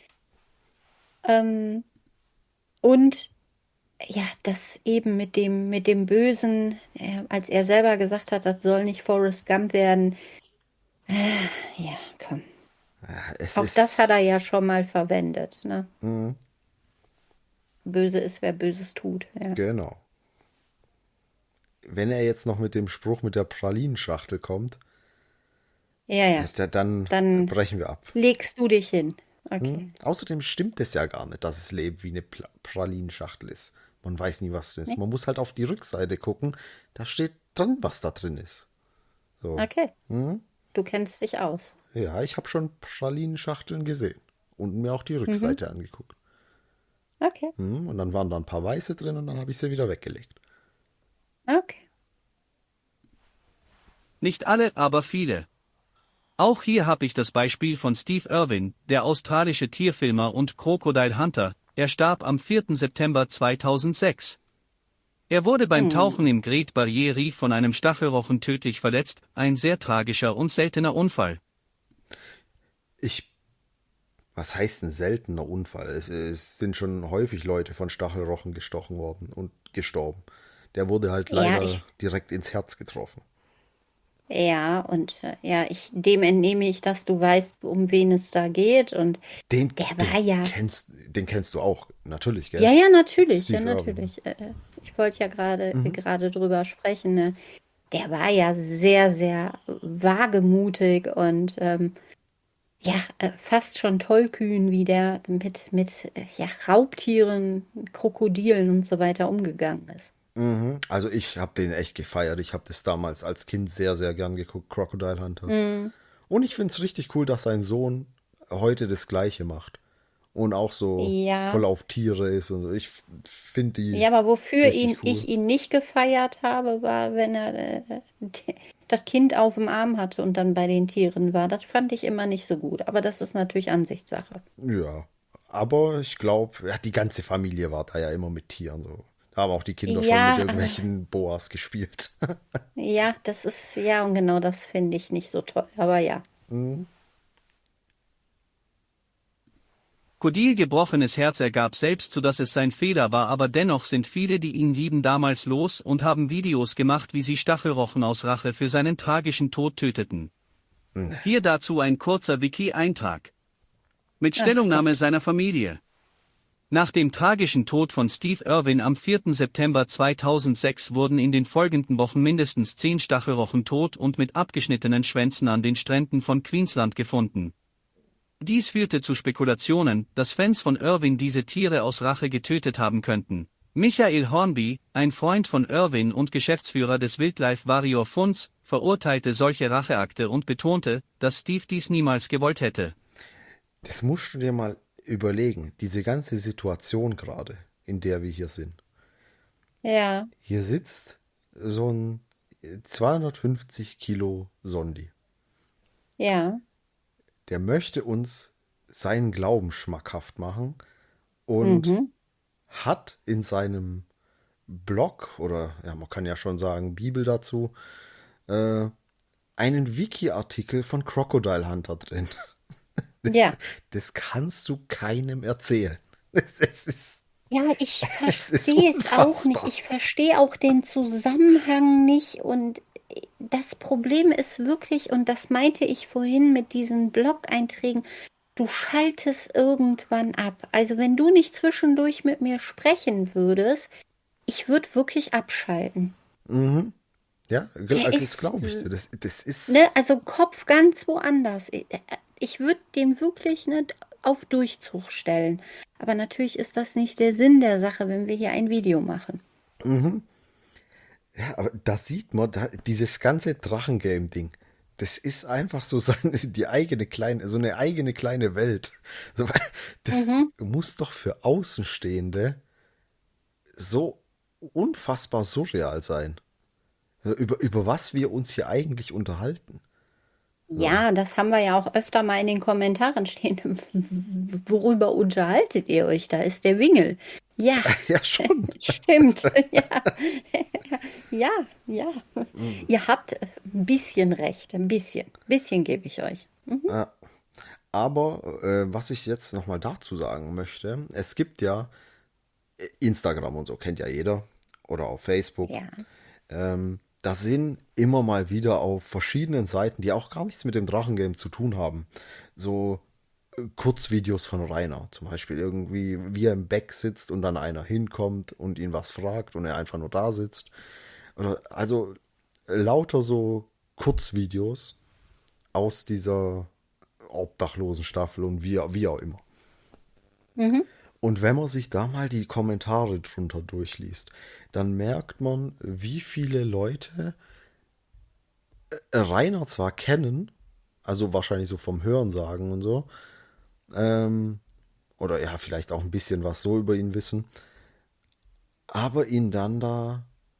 Ähm, und ja, das eben mit dem, mit dem Bösen, äh, als er selber gesagt hat, das soll nicht Forrest Gump werden. Äh, ja, komm. Ja, es Auch ist, das hat er ja schon mal verwendet, ne? Mhm. Böse ist, wer Böses tut. Ja, Genau. Wenn er jetzt noch mit dem Spruch mit der Pralinenschachtel kommt, ja, ja. ja, dann Dann brechen wir ab. legst du dich hin. Okay. Außerdem stimmt es ja gar nicht, dass es Leben wie eine Pla- Pralinenschachtel ist. Man weiß nie, was drin ist. Nee. Man muss halt auf die Rückseite gucken. Da steht dran, was da drin ist. So. Okay. Mhm. Du kennst dich aus. Ja, ich habe schon Pralinenschachteln gesehen und mir auch die Mhm. Rückseite angeguckt. Okay. Mhm. Und dann waren da ein paar weiße drin und dann habe ich sie wieder weggelegt. Okay. Nicht alle, aber viele. Auch hier habe ich das Beispiel von Steve Irwin, der australische Tierfilmer und Crocodile Hunter. Er starb am vierten September zweitausendsechs. Er wurde beim Hm. Tauchen im Great Barrier Reef von einem Stachelrochen tödlich verletzt, ein sehr tragischer und seltener Unfall. Ich, was heißt ein seltener Unfall? Es, es sind schon häufig Leute von Stachelrochen gestochen worden und gestorben. Der wurde halt Ja, leider ich, direkt ins Herz getroffen. ja, und äh, ja, ich, dem entnehme ich, dass du weißt, um wen es da geht. Und Den, der den war ja, kennst, den kennst du auch, natürlich, gell? ja, ja, natürlich, ja, Steve Irwin. natürlich. Äh, äh, ich wollte ja gerade Mhm. gerade drüber sprechen. Ne? Der war ja sehr, sehr wagemutig und ähm, ja, äh, fast schon tollkühn, wie der mit, mit äh, ja, Raubtieren, Krokodilen und so weiter umgegangen ist. Mhm. Also ich habe den echt gefeiert. Ich habe das damals als Kind sehr, sehr gern geguckt, Crocodile Hunter. Mhm. Und ich finde es richtig cool, dass sein Sohn heute das Gleiche macht. Und auch so Ja. voll auf Tiere ist und so. Ich finde die Ja, aber wofür richtig ihn, cool. ich ihn nicht gefeiert habe, war, wenn er äh, d- das Kind auf dem Arm hatte und dann bei den Tieren war. Das fand ich immer nicht so gut. Aber das ist natürlich Ansichtssache. Ja. Aber ich glaube, ja, die ganze Familie war da ja immer mit Tieren so. Da haben auch die Kinder Ja, schon mit aber irgendwelchen Boas gespielt. ja, das ist, ja, und genau das finde ich nicht so toll. Aber ja. Mhm. Codil gebrochenes Herz ergab selbst zu, dass es sein Fehler war, aber dennoch sind viele, die ihn lieben, damals los und haben Videos gemacht, wie sie Stachelrochen aus Rache für seinen tragischen Tod töteten. Hier dazu ein kurzer Wiki-Eintrag. Mit Ach Stellungnahme Gott. seiner Familie. Nach dem tragischen Tod von Steve Irwin am vierten September zweitausendsechs wurden in den folgenden Wochen mindestens zehn Stachelrochen tot und mit abgeschnittenen Schwänzen an den Stränden von Queensland gefunden. Dies führte zu Spekulationen, dass Fans von Irwin diese Tiere aus Rache getötet haben könnten. Michael Hornby, ein Freund von Irwin und Geschäftsführer des Wildlife Warrior Funds, verurteilte solche Racheakte und betonte, dass Steve dies niemals gewollt hätte. Das musst du dir mal überlegen, diese ganze Situation gerade, in der wir hier sind. Ja, Hier sitzt so ein zweihundertfünfzig Kilo Sondi. ja. Der möchte uns seinen Glauben schmackhaft machen und Mhm. hat in seinem Blog oder ja, man kann ja schon sagen Bibel dazu äh, einen Wiki-Artikel von Crocodile Hunter drin. Ja. Das kannst du keinem erzählen. Das ist, Ja, ich das ist verstehe es auch nicht. unfassbar. Ich verstehe auch den Zusammenhang nicht. Und das Problem ist wirklich, und das meinte ich vorhin mit diesen Blog-Einträgen, du schaltest irgendwann ab. Also wenn du nicht zwischendurch mit mir sprechen würdest, ich würde wirklich abschalten. Mhm. Ja, Der das ist, glaube ich dir. Das, das ist, ne, also Kopf ganz woanders. Ich würde den wirklich, ne, auf Durchzug stellen. Aber natürlich ist das nicht der Sinn der Sache, wenn wir hier ein Video machen. ja, aber da sieht man, da, dieses ganze Drachengame-Ding, das ist einfach so seine, die eigene kleine, so eine eigene kleine Welt. So, das Mhm. muss doch für Außenstehende so unfassbar surreal sein. Über, über was wir uns hier eigentlich unterhalten. Ja, das haben wir ja auch öfter mal in den Kommentaren stehen. Worüber unterhaltet ihr euch? Da ist der Wingel. Ja, Ja, schon. stimmt. Ja, ja, ja. Ihr habt ein bisschen recht, ein bisschen. Ein bisschen gebe ich euch. Ja. Aber äh, was ich jetzt nochmal dazu sagen möchte, es gibt ja äh, Instagram und so, kennt ja jeder. Oder auf Facebook. Ja. Ähm, da sind immer mal wieder auf verschiedenen Seiten, die auch gar nichts mit dem Drachengame zu tun haben, so äh, Kurzvideos von Rainer. Zum Beispiel irgendwie, wie er im Back sitzt und dann einer hinkommt und ihn was fragt und er einfach nur da sitzt. Oder, also äh, lauter so Kurzvideos aus dieser Obdachlosen-Staffel und wie, wie auch immer. Und wenn man sich da mal die Kommentare drunter durchliest, dann merkt man, wie viele Leute äh, Rainer zwar kennen, also wahrscheinlich so vom Hörensagen und so, ähm, oder ja, vielleicht auch ein bisschen was so über ihn wissen, aber ihn dann da,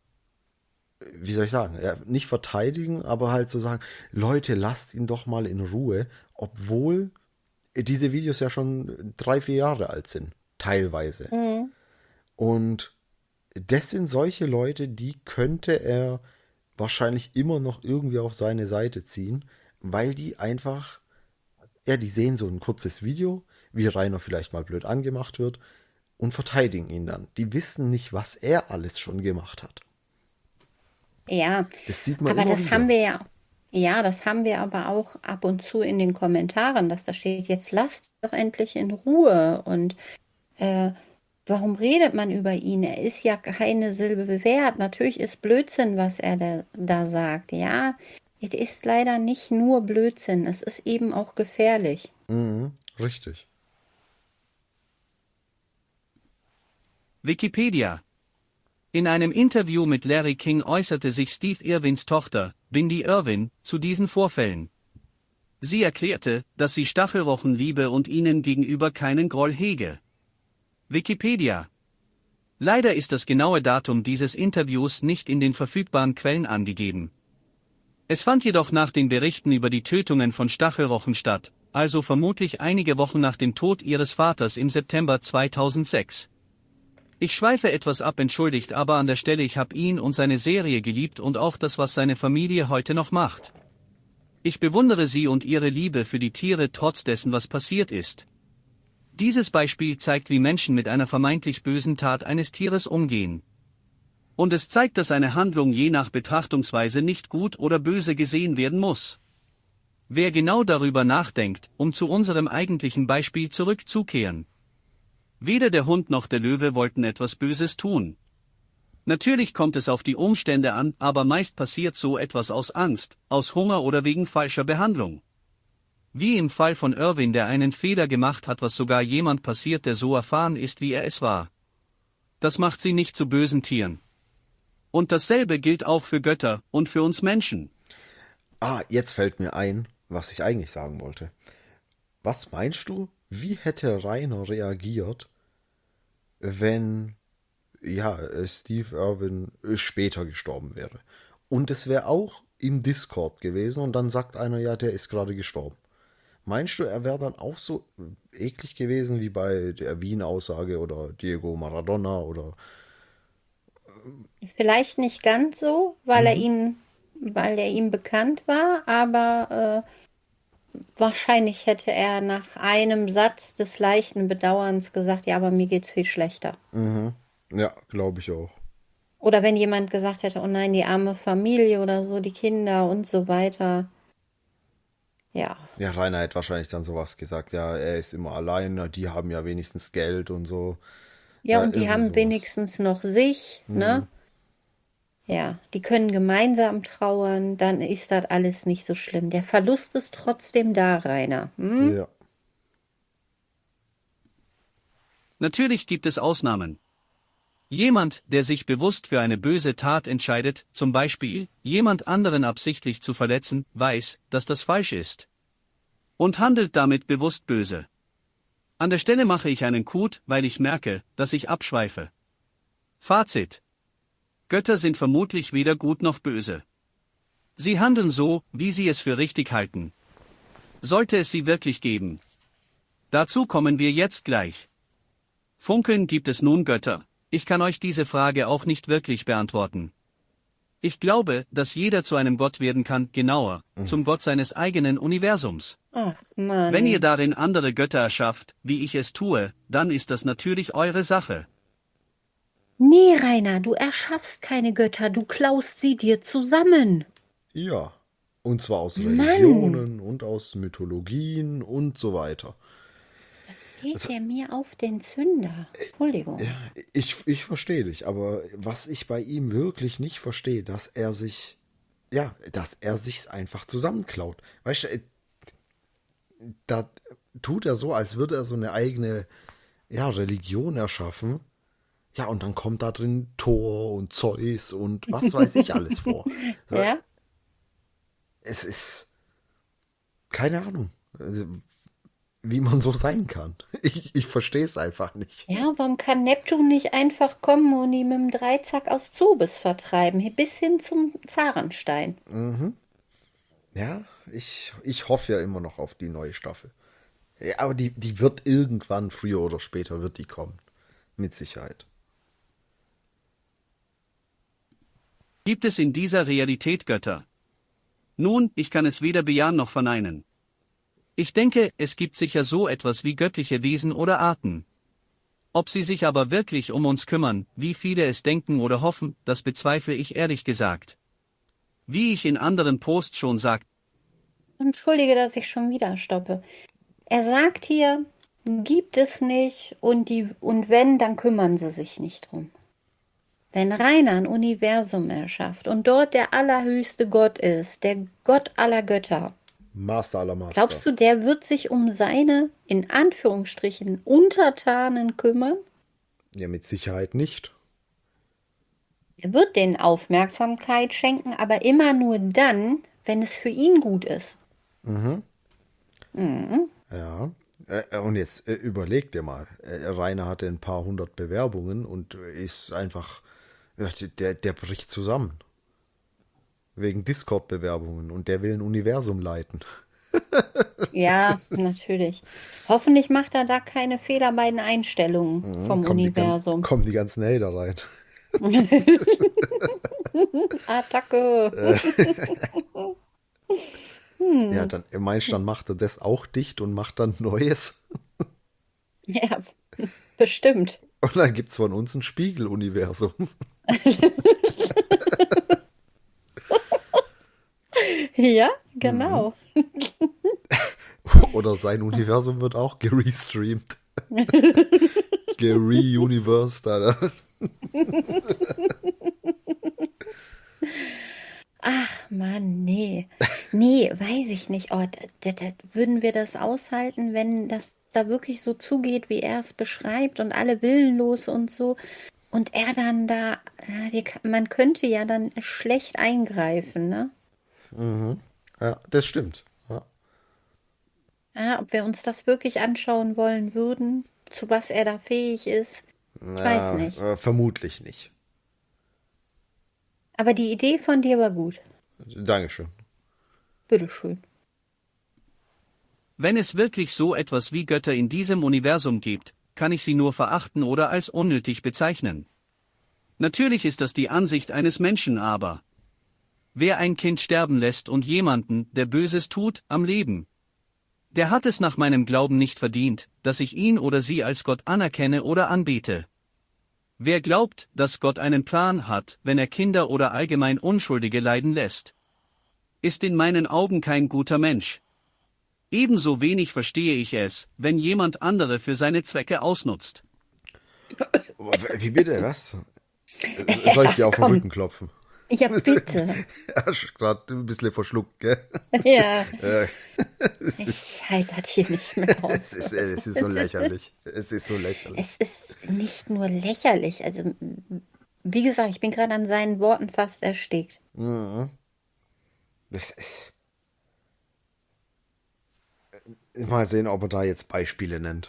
wie soll ich sagen, ja, nicht verteidigen, aber halt so sagen, Leute, lasst ihn doch mal in Ruhe, obwohl diese Videos ja schon drei, vier Jahre alt sind, teilweise. Mhm. Und das sind solche Leute, die könnte er wahrscheinlich immer noch irgendwie auf seine Seite ziehen, weil die einfach, ja, die sehen so ein kurzes Video, wie Rainer vielleicht mal blöd angemacht wird und verteidigen ihn dann. Die wissen nicht, was er alles schon gemacht hat. Ja, Das sieht man aber immer das wieder. haben wir ja, ja, das haben wir aber auch ab und zu in den Kommentaren, dass da steht, jetzt lasst doch endlich in Ruhe. Und äh, warum redet man über ihn? Er ist ja keine Silbe wert. Natürlich ist Blödsinn, was er da, da sagt. Ja, es ist leider nicht nur Blödsinn, es ist eben auch gefährlich. Mhm, richtig. Wikipedia. In einem Interview mit Larry King äußerte sich Steve Irwins Tochter, Bindi Irwin, zu diesen Vorfällen. Sie erklärte, dass sie Stachelrochen liebe und ihnen gegenüber keinen Groll hege. Wikipedia. Leider ist das genaue Datum dieses Interviews nicht in den verfügbaren Quellen angegeben. Es fand jedoch nach den Berichten über die Tötungen von Stachelrochen statt, also vermutlich einige Wochen nach dem Tod ihres Vaters im September zweitausendsechs. Ich schweife etwas ab, entschuldigt, aber an der Stelle, ich habe ihn und seine Serie geliebt und auch das, was seine Familie heute noch macht. Ich bewundere sie und ihre Liebe für die Tiere trotz dessen, was passiert ist. Dieses Beispiel zeigt, wie Menschen mit einer vermeintlich bösen Tat eines Tieres umgehen. Und es zeigt, dass eine Handlung je nach Betrachtungsweise nicht gut oder böse gesehen werden muss. Wer genau darüber nachdenkt, um zu unserem eigentlichen Beispiel zurückzukehren. Weder der Hund noch der Löwe wollten etwas Böses tun. Natürlich kommt es auf die Umstände an, aber meist passiert so etwas aus Angst, aus Hunger oder wegen falscher Behandlung. Wie im Fall von Irwin, der einen Fehler gemacht hat, was sogar jemand passiert, der so erfahren ist, wie er es war. Das macht sie nicht zu bösen Tieren. Und dasselbe gilt auch für Götter und für uns Menschen. Ah, jetzt fällt mir ein, was ich eigentlich sagen wollte. Was meinst du, wie hätte Rainer reagiert, wenn, ja, Steve Irwin später gestorben wäre? Und es wäre auch im Discord gewesen und dann sagt einer, ja, der ist gerade gestorben. Meinst du, er wäre dann auch so eklig gewesen wie bei der Wien-Aussage oder Diego Maradona oder... Vielleicht nicht ganz so, weil Mhm. er ihn, weil er ihm bekannt war, aber äh, wahrscheinlich hätte er nach einem Satz des leichten Bedauerns gesagt, ja, aber mir geht's viel schlechter. Mhm. Ja, glaube ich auch. Oder wenn jemand gesagt hätte, oh nein, die arme Familie oder so, die Kinder und so weiter. Ja, Ja, Rainer hat wahrscheinlich dann sowas gesagt, ja, er ist immer allein, die haben ja wenigstens Geld und so. ja, Ja, und die irgendwie haben sowas. wenigstens noch sich, ne? Ja, die können gemeinsam trauern, dann ist das alles nicht so schlimm. Der Verlust ist trotzdem da, Rainer. Hm? Ja. Natürlich gibt es Ausnahmen. Jemand, der sich bewusst für eine böse Tat entscheidet, zum Beispiel, jemand anderen absichtlich zu verletzen, weiß, dass das falsch ist. Und handelt damit bewusst böse. An der Stelle mache ich einen Cut, weil ich merke, dass ich abschweife. Fazit. Götter sind vermutlich weder gut noch böse. Sie handeln so, wie sie es für richtig halten. Sollte es sie wirklich geben. Dazu kommen wir jetzt gleich. Funkeln gibt es nun Götter? Ich kann euch diese Frage auch nicht wirklich beantworten. Ich glaube, dass jeder zu einem Gott werden kann, genauer, zum Gott seines eigenen Universums. Ach Mann. Wenn ihr darin andere Götter erschafft, wie ich es tue, dann ist das natürlich eure Sache. Nee, Rainer, du erschaffst keine Götter, du klaust sie dir zusammen. Ja. Und zwar aus Mann. Religionen und aus Mythologien und so weiter. Was geht der mir auf den Zünder? Entschuldigung. Ich, ich verstehe dich, aber was ich bei ihm wirklich nicht verstehe, dass er sich, ja, dass er sich's einfach zusammenklaut. Weißt du, äh, da tut er so, als würde er so eine eigene, ja, Religion erschaffen. Ja, und dann kommt da drin Thor und Zeus und was weiß ich alles vor. So, Ja? Es ist keine Ahnung, also, wie man so sein kann. Ich, ich verstehe es einfach nicht. Ja, warum kann Neptun nicht einfach kommen und ihn mit dem Dreizack aus Zobis vertreiben, bis hin zum Zarenstein? Ja, ich, ich hoffe ja immer noch auf die neue Staffel. Ja, aber die, die wird irgendwann, früher oder später, wird die kommen. Mit Sicherheit. Gibt es in dieser Realität Götter? Nun, ich kann es weder bejahen noch verneinen. Ich denke, es gibt sicher so etwas wie göttliche Wesen oder Arten. Ob sie sich aber wirklich um uns kümmern, wie viele es denken oder hoffen, das bezweifle ich ehrlich gesagt. Wie ich in anderen Posts schon sagte, Entschuldige, dass ich schon wieder stoppe. Er sagt hier, gibt es nicht und, die, und wenn, dann kümmern sie sich nicht drum. Wenn Rainer ein Universum erschafft und dort der allerhöchste Gott ist, der Gott aller Götter, Master aller Master. glaubst du, der wird sich um seine, in Anführungsstrichen, Untertanen kümmern? Ja, mit Sicherheit nicht. Er wird denen Aufmerksamkeit schenken, aber immer nur dann, wenn es für ihn gut ist. Ja. Äh, Und jetzt äh, überleg dir mal, äh, Rainer hatte ein paar hundert Bewerbungen und ist einfach, ja, der, der bricht zusammen. Wegen Discord-Bewerbungen und der will ein Universum leiten. Ja, natürlich. Hoffentlich macht er da keine Fehler bei den Einstellungen vom Kommen die, gan Universum. kommen die ganzen Hater rein. Attacke. Ja, dann meinst du, dann macht er das auch dicht und macht dann Neues. Ja, bestimmt. Und dann gibt es von uns ein Spiegeluniversum. Ja, genau. Oder sein Universum wird auch gerestreamt. Gere-Universe. Da. Ach Mann, nee. Nee, weiß ich nicht. Oh, da, da, würden wir das aushalten, wenn das da wirklich so zugeht, wie er es beschreibt und alle willenlos und so. Und er dann da, äh, wir, man könnte ja dann schlecht eingreifen, ne? Ja, das stimmt. Ja. Ja, ob wir uns das wirklich anschauen wollen würden, zu was er da fähig ist, ich weiß Ja, nicht. äh, vermutlich nicht. Aber die Idee von dir war gut. Dankeschön. Bitteschön. Wenn es wirklich so etwas wie Götter in diesem Universum gibt, kann ich sie nur verachten oder als unnötig bezeichnen. Natürlich ist das die Ansicht eines Menschen, aber wer ein Kind sterben lässt und jemanden, der Böses tut, am Leben, der hat es nach meinem Glauben nicht verdient, dass ich ihn oder sie als Gott anerkenne oder anbete. Wer glaubt, dass Gott einen Plan hat, wenn er Kinder oder allgemein Unschuldige leiden lässt, ist in meinen Augen kein guter Mensch. Ebenso wenig verstehe ich es, wenn jemand andere für seine Zwecke ausnutzt. Wie bitte, was? Soll ich dir auf den komm. Rücken klopfen? Ja, bitte. Hast gerade ein bisschen verschluckt, gell? Ja, Äh, es, ist, ich halte das hier nicht mehr aus. es, ist, es ist so lächerlich. Es ist so lächerlich. Es ist nicht nur lächerlich. Also, wie gesagt, ich bin gerade an seinen Worten fast erstickt. Das ist. Mal sehen, ob er da jetzt Beispiele nennt.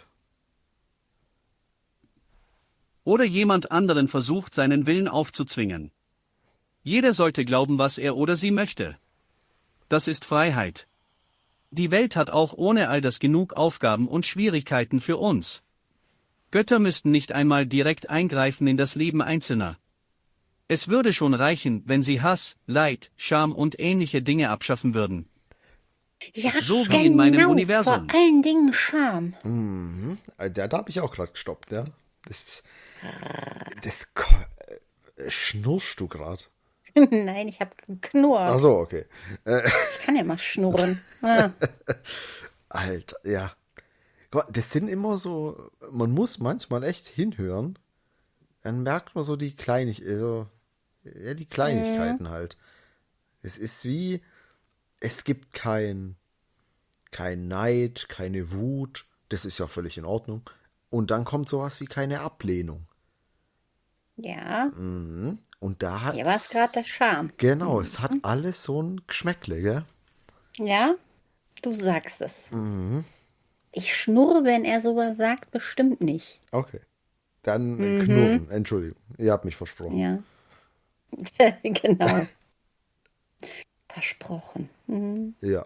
Oder jemand anderen versucht, seinen Willen aufzuzwingen. Jeder sollte glauben, was er oder sie möchte. Das ist Freiheit. Die Welt hat auch ohne all das genug Aufgaben und Schwierigkeiten für uns. Götter müssten nicht einmal direkt eingreifen in das Leben Einzelner. Es würde schon reichen, wenn sie Hass, Leid, Scham und ähnliche Dinge abschaffen würden. Ja, So wie genau, in meinem Universum. vor allen Dingen Scham. Äh, Da, da habe ich auch gerade gestoppt, ja. Das. Das. äh, Schnurrst du gerade? Nein, ich habe geknurrt. Ach so, okay. Ich kann ja mal schnurren. Ah. Alter, ja. Guck mal, das sind immer so. Man muss manchmal echt hinhören. Dann merkt man so die Kleinig also, ja, die Kleinigkeiten halt. Es ist wie. Es gibt kein, kein Neid, keine Wut. Das ist ja völlig in Ordnung. Und dann kommt sowas wie keine Ablehnung. Ja, Und da hat hier war es gerade das Scham. Genau, es hat alles so ein Geschmäckle, gell? Ja, du sagst es. Ich schnurre, wenn er sowas sagt, bestimmt nicht. Okay. Dann äh, knurren. Entschuldigung, ihr habt mich versprochen. Ja. Genau. Versprochen. Mhm. Ja.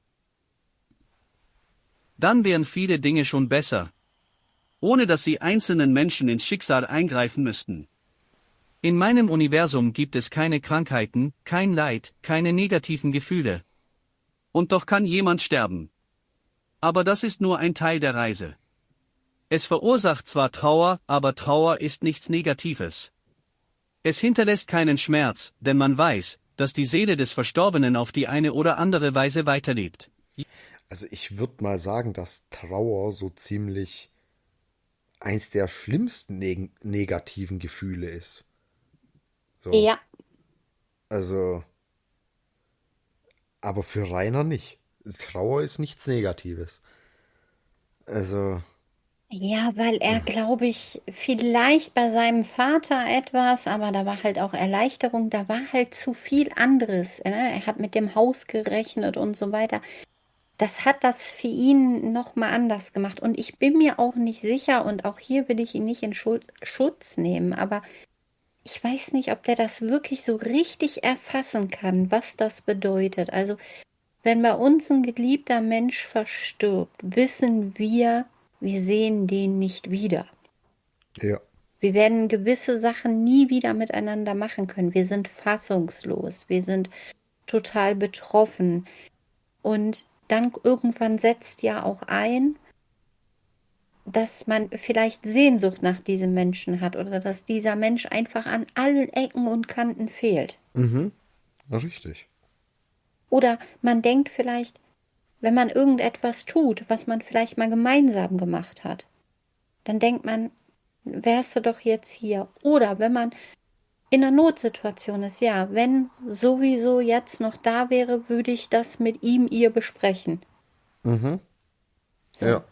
Dann wären viele Dinge schon besser. Ohne dass sie einzelnen Menschen ins Schicksal eingreifen müssten. In meinem Universum gibt es keine Krankheiten, kein Leid, keine negativen Gefühle. Und doch kann jemand sterben. Aber das ist nur ein Teil der Reise. Es verursacht zwar Trauer, aber Trauer ist nichts Negatives. Es hinterlässt keinen Schmerz, denn man weiß, dass die Seele des Verstorbenen auf die eine oder andere Weise weiterlebt. Also ich würde mal sagen, dass Trauer so ziemlich eins der schlimmsten neg negativen Gefühle ist. So, Ja, also, aber für Rainer nicht. Trauer ist nichts Negatives. Also, ja, weil er, glaube ich, vielleicht bei seinem Vater etwas, aber da war halt auch Erleichterung, da war halt zu viel anderes. Ne? Er hat mit dem Haus gerechnet und so weiter. Das hat das für ihn nochmal anders gemacht. Und ich bin mir auch nicht sicher, und auch hier will ich ihn nicht in Schul- Schutz nehmen, aber ich weiß nicht, ob der das wirklich so richtig erfassen kann, was das bedeutet. Also, wenn bei uns ein geliebter Mensch verstirbt, wissen wir, wir sehen den nicht wieder. Ja. Wir werden gewisse Sachen nie wieder miteinander machen können. Wir sind fassungslos, wir sind total betroffen. Und dann irgendwann setzt ja auch ein, dass man vielleicht Sehnsucht nach diesem Menschen hat oder dass dieser Mensch einfach an allen Ecken und Kanten fehlt. Mhm. Richtig. Oder man denkt vielleicht, wenn man irgendetwas tut, was man vielleicht mal gemeinsam gemacht hat, dann denkt man, wärst du doch jetzt hier. Oder wenn man in einer Notsituation ist, ja, wenn sowieso jetzt noch da wäre, würde ich das mit ihm, ihr besprechen. Mhm. So. Ja.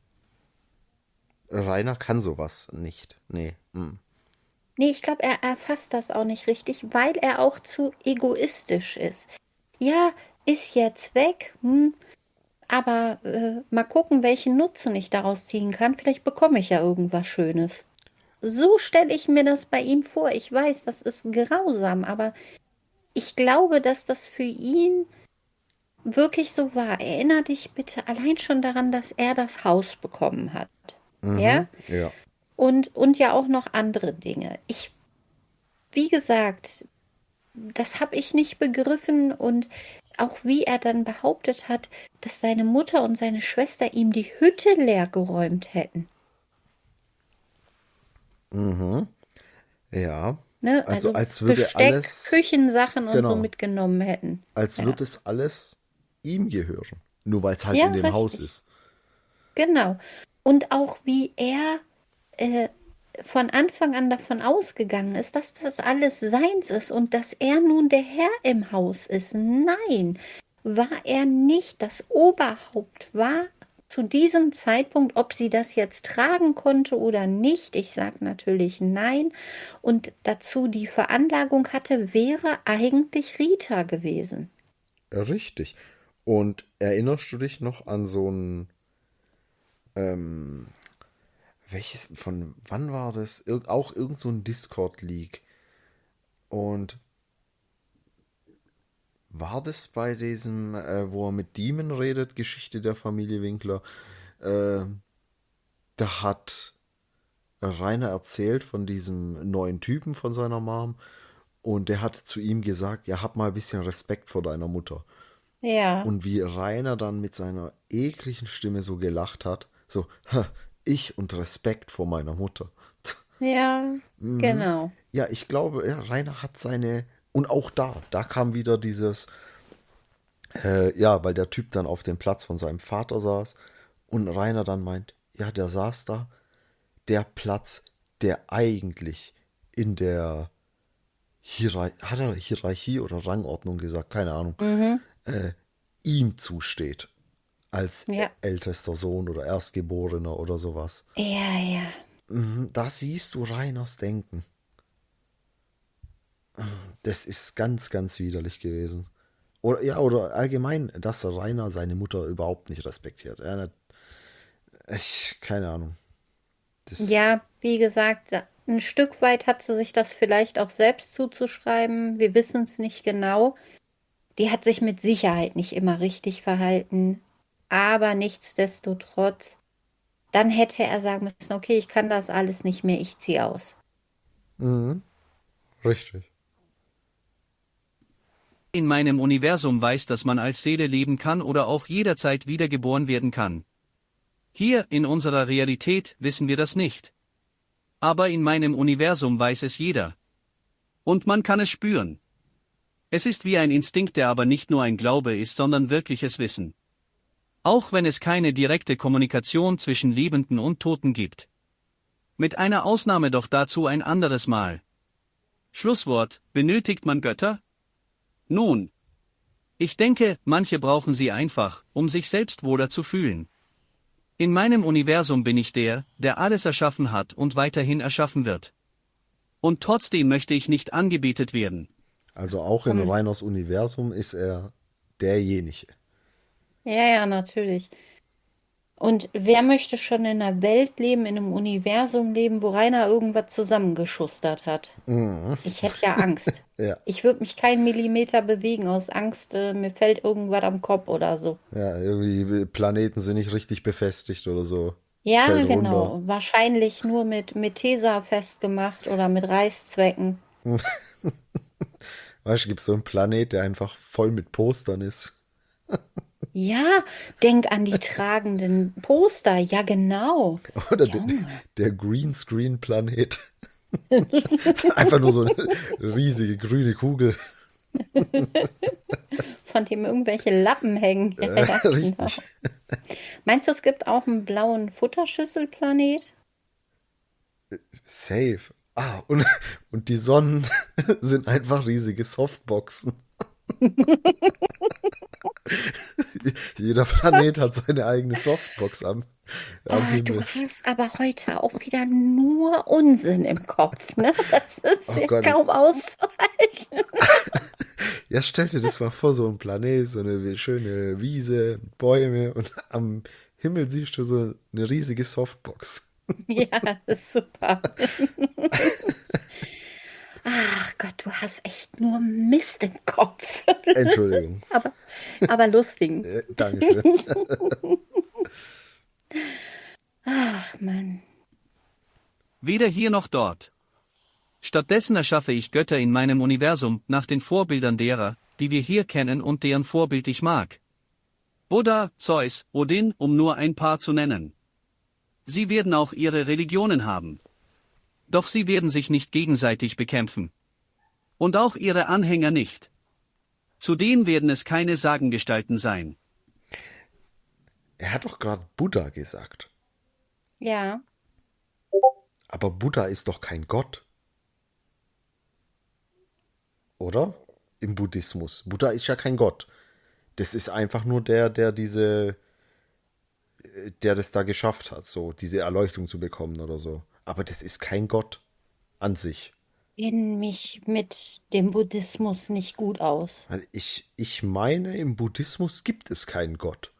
Rainer kann sowas nicht. Nee. Mm. Nee, ich glaube, er erfasst das auch nicht richtig, weil er auch zu egoistisch ist. Ja, ist jetzt weg, hm, aber äh, mal gucken, welchen Nutzen ich daraus ziehen kann. Vielleicht bekomme ich ja irgendwas Schönes. So stelle ich mir das bei ihm vor. Ich weiß, das ist grausam, aber ich glaube, dass das für ihn wirklich so war. Erinner dich bitte allein schon daran, dass er das Haus bekommen hat. Ja? Ja. Und, und ja auch noch andere Dinge. Ich, wie gesagt, das habe ich nicht begriffen und auch wie er dann behauptet hat, dass seine Mutter und seine Schwester ihm die Hütte leer geräumt hätten. Mhm. Ja. Ne? Also, Also als würde Besteck, alles, Küchensachen und so genau, mitgenommen hätten. als Ja. würde es alles ihm gehören. Nur weil es halt Ja, in dem richtig. Haus ist. Genau. Und auch wie er äh, von Anfang an davon ausgegangen ist, dass das alles seins ist und dass er nun der Herr im Haus ist. Nein, war er nicht. Das Oberhaupt war zu diesem Zeitpunkt, ob sie das jetzt tragen konnte oder nicht. Ich sage natürlich nein. Und dazu die Veranlagung hatte, wäre eigentlich Rita gewesen. Richtig. Und erinnerst du dich noch an so ein, ähm, welches, von wann war das? Ir auch irgend so ein Discord-Leak. Und war das bei diesem, äh, wo er mit Demon redet, Geschichte der Familie Winkler? Äh, da hat Rainer erzählt von diesem neuen Typen von seiner Mom. Und der hat zu ihm gesagt, ja, hab mal ein bisschen Respekt vor deiner Mutter. Ja, Und wie Rainer dann mit seiner ekligen Stimme so gelacht hat, so, "Ha, ich und Respekt vor meiner Mutter." ja, genau. Ja, ich glaube, ja, Rainer hat seine, und auch da, da kam wieder dieses, äh, ja, weil der Typ dann auf dem Platz von seinem Vater saß und Rainer dann meint, ja, der saß da, der Platz, der eigentlich in der Hierar hat er Hierarchie oder Rangordnung gesagt, keine Ahnung, äh, ihm zusteht. Als Ja. ältester Sohn oder Erstgeborener oder sowas. Ja, ja. Mhm, da siehst du Rainers Denken. Das ist ganz, ganz widerlich gewesen. Oder ja, oder allgemein, dass Rainer seine Mutter überhaupt nicht respektiert. Ja, ne- ich, keine Ahnung. Das, Ja, wie gesagt, ein Stück weit hat sie sich das vielleicht auch selbst zuzuschreiben. Wir wissen es nicht genau. Die hat sich mit Sicherheit nicht immer richtig verhalten. Aber nichtsdestotrotz, dann hätte er sagen müssen, okay, ich kann das alles nicht mehr, ich ziehe aus. Mhm, richtig. In meinem Universum weiß, dass man als Seele leben kann oder auch jederzeit wiedergeboren werden kann. Hier, in unserer Realität, wissen wir das nicht. Aber in meinem Universum weiß es jeder. Und man kann es spüren. Es ist wie ein Instinkt, der aber nicht nur ein Glaube ist, sondern wirkliches Wissen. Auch wenn es keine direkte Kommunikation zwischen Lebenden und Toten gibt. Mit einer Ausnahme doch dazu ein anderes Mal. Schlusswort, benötigt man Götter? Nun. Ich denke, manche brauchen sie einfach, um sich selbst wohler zu fühlen. In meinem Universum bin ich der, der alles erschaffen hat und weiterhin erschaffen wird. Und trotzdem möchte ich nicht angebetet werden. Also auch in Hm. Rainers Universum ist er derjenige. Ja, ja, natürlich. Und wer möchte schon in einer Welt leben, in einem Universum leben, wo Rainer irgendwas zusammengeschustert hat? Mhm. Ich hätte ja Angst. Ja, Ich würde mich keinen Millimeter bewegen aus Angst, äh, mir fällt irgendwas am Kopf oder so. ja, irgendwie Planeten sind nicht richtig befestigt oder so. Ja, Fällt runter. genau. Wahrscheinlich nur mit, mit Tesa festgemacht oder mit Reißzwecken. Weißt du, gibt so einen Planet, der einfach voll mit Postern ist. Ja, denk an die tragenden Poster. Ja, genau. Oder der, Junge. der Greenscreen-Planet. Einfach nur so eine riesige grüne Kugel. Von dem irgendwelche Lappen hängen. Ja, Äh, ja, genau. richtig. Meinst du, es gibt auch einen blauen Futterschüsselplanet? Safe. Ah, und, und die Sonnen sind einfach riesige Softboxen. Jeder Planet hat seine eigene Softbox am, am Oh, du Himmel. hast aber heute auch wieder nur Unsinn im Kopf, ne? Das ist Oh ja Gott. kaum auszuhalten. Ja, stell dir das mal vor, so ein Planet, so eine schöne Wiese, Bäume und am Himmel siehst du so eine riesige Softbox. Ja, das ist super. Ach Gott, du hast echt nur Mist im Kopf. Entschuldigung. Aber, aber lustigen. Äh, Dankeschön. Ach Mann. Weder hier noch dort. Stattdessen erschaffe ich Götter in meinem Universum nach den Vorbildern derer, die wir hier kennen und deren Vorbild ich mag. Buddha, Zeus, Odin, um nur ein paar zu nennen. Sie werden auch ihre Religionen haben. Doch sie werden sich nicht gegenseitig bekämpfen. Und auch ihre Anhänger nicht. Zudem werden es keine Sagengestalten sein. Er hat doch gerade Buddha gesagt. Ja, Aber Buddha ist doch kein Gott. Oder? Im Buddhismus. Buddha ist ja kein Gott. Das ist einfach nur der, der diese, der das da geschafft hat, so diese Erleuchtung zu bekommen oder so. Aber das ist kein Gott an sich. kenne mich mit dem Buddhismus nicht gut aus. Weil ich, ich meine, im Buddhismus gibt es keinen Gott.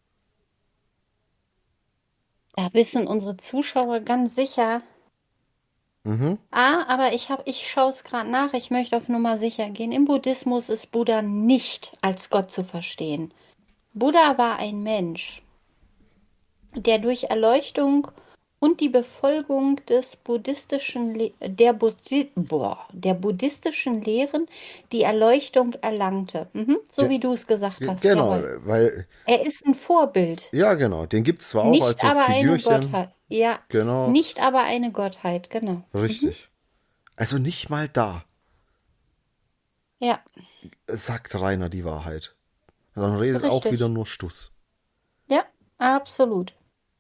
Da wissen unsere Zuschauer ganz sicher. Mhm. Ah, aber ich hab, ich schaue es gerade nach. Ich möchte auf Nummer sicher gehen. Im Buddhismus ist Buddha nicht als Gott zu verstehen. Buddha war ein Mensch, der durch Erleuchtung und die Befolgung des buddhistischen Le der, Buddi boah, der buddhistischen Lehren die Erleuchtung erlangte. Mhm, so Ge wie du es gesagt ge hast. genau, Jawohl. weil, Er ist ein Vorbild, ja, genau, den gibt es zwar auch als nicht so aber eine Figürchen. Gottheit. Ja, Genau, nicht aber eine Gottheit, genau. richtig. Also nicht mal da Ja, sagt Rainer die Wahrheit. Dann redet auch richtig. wieder nur Stuss. Ja, absolut.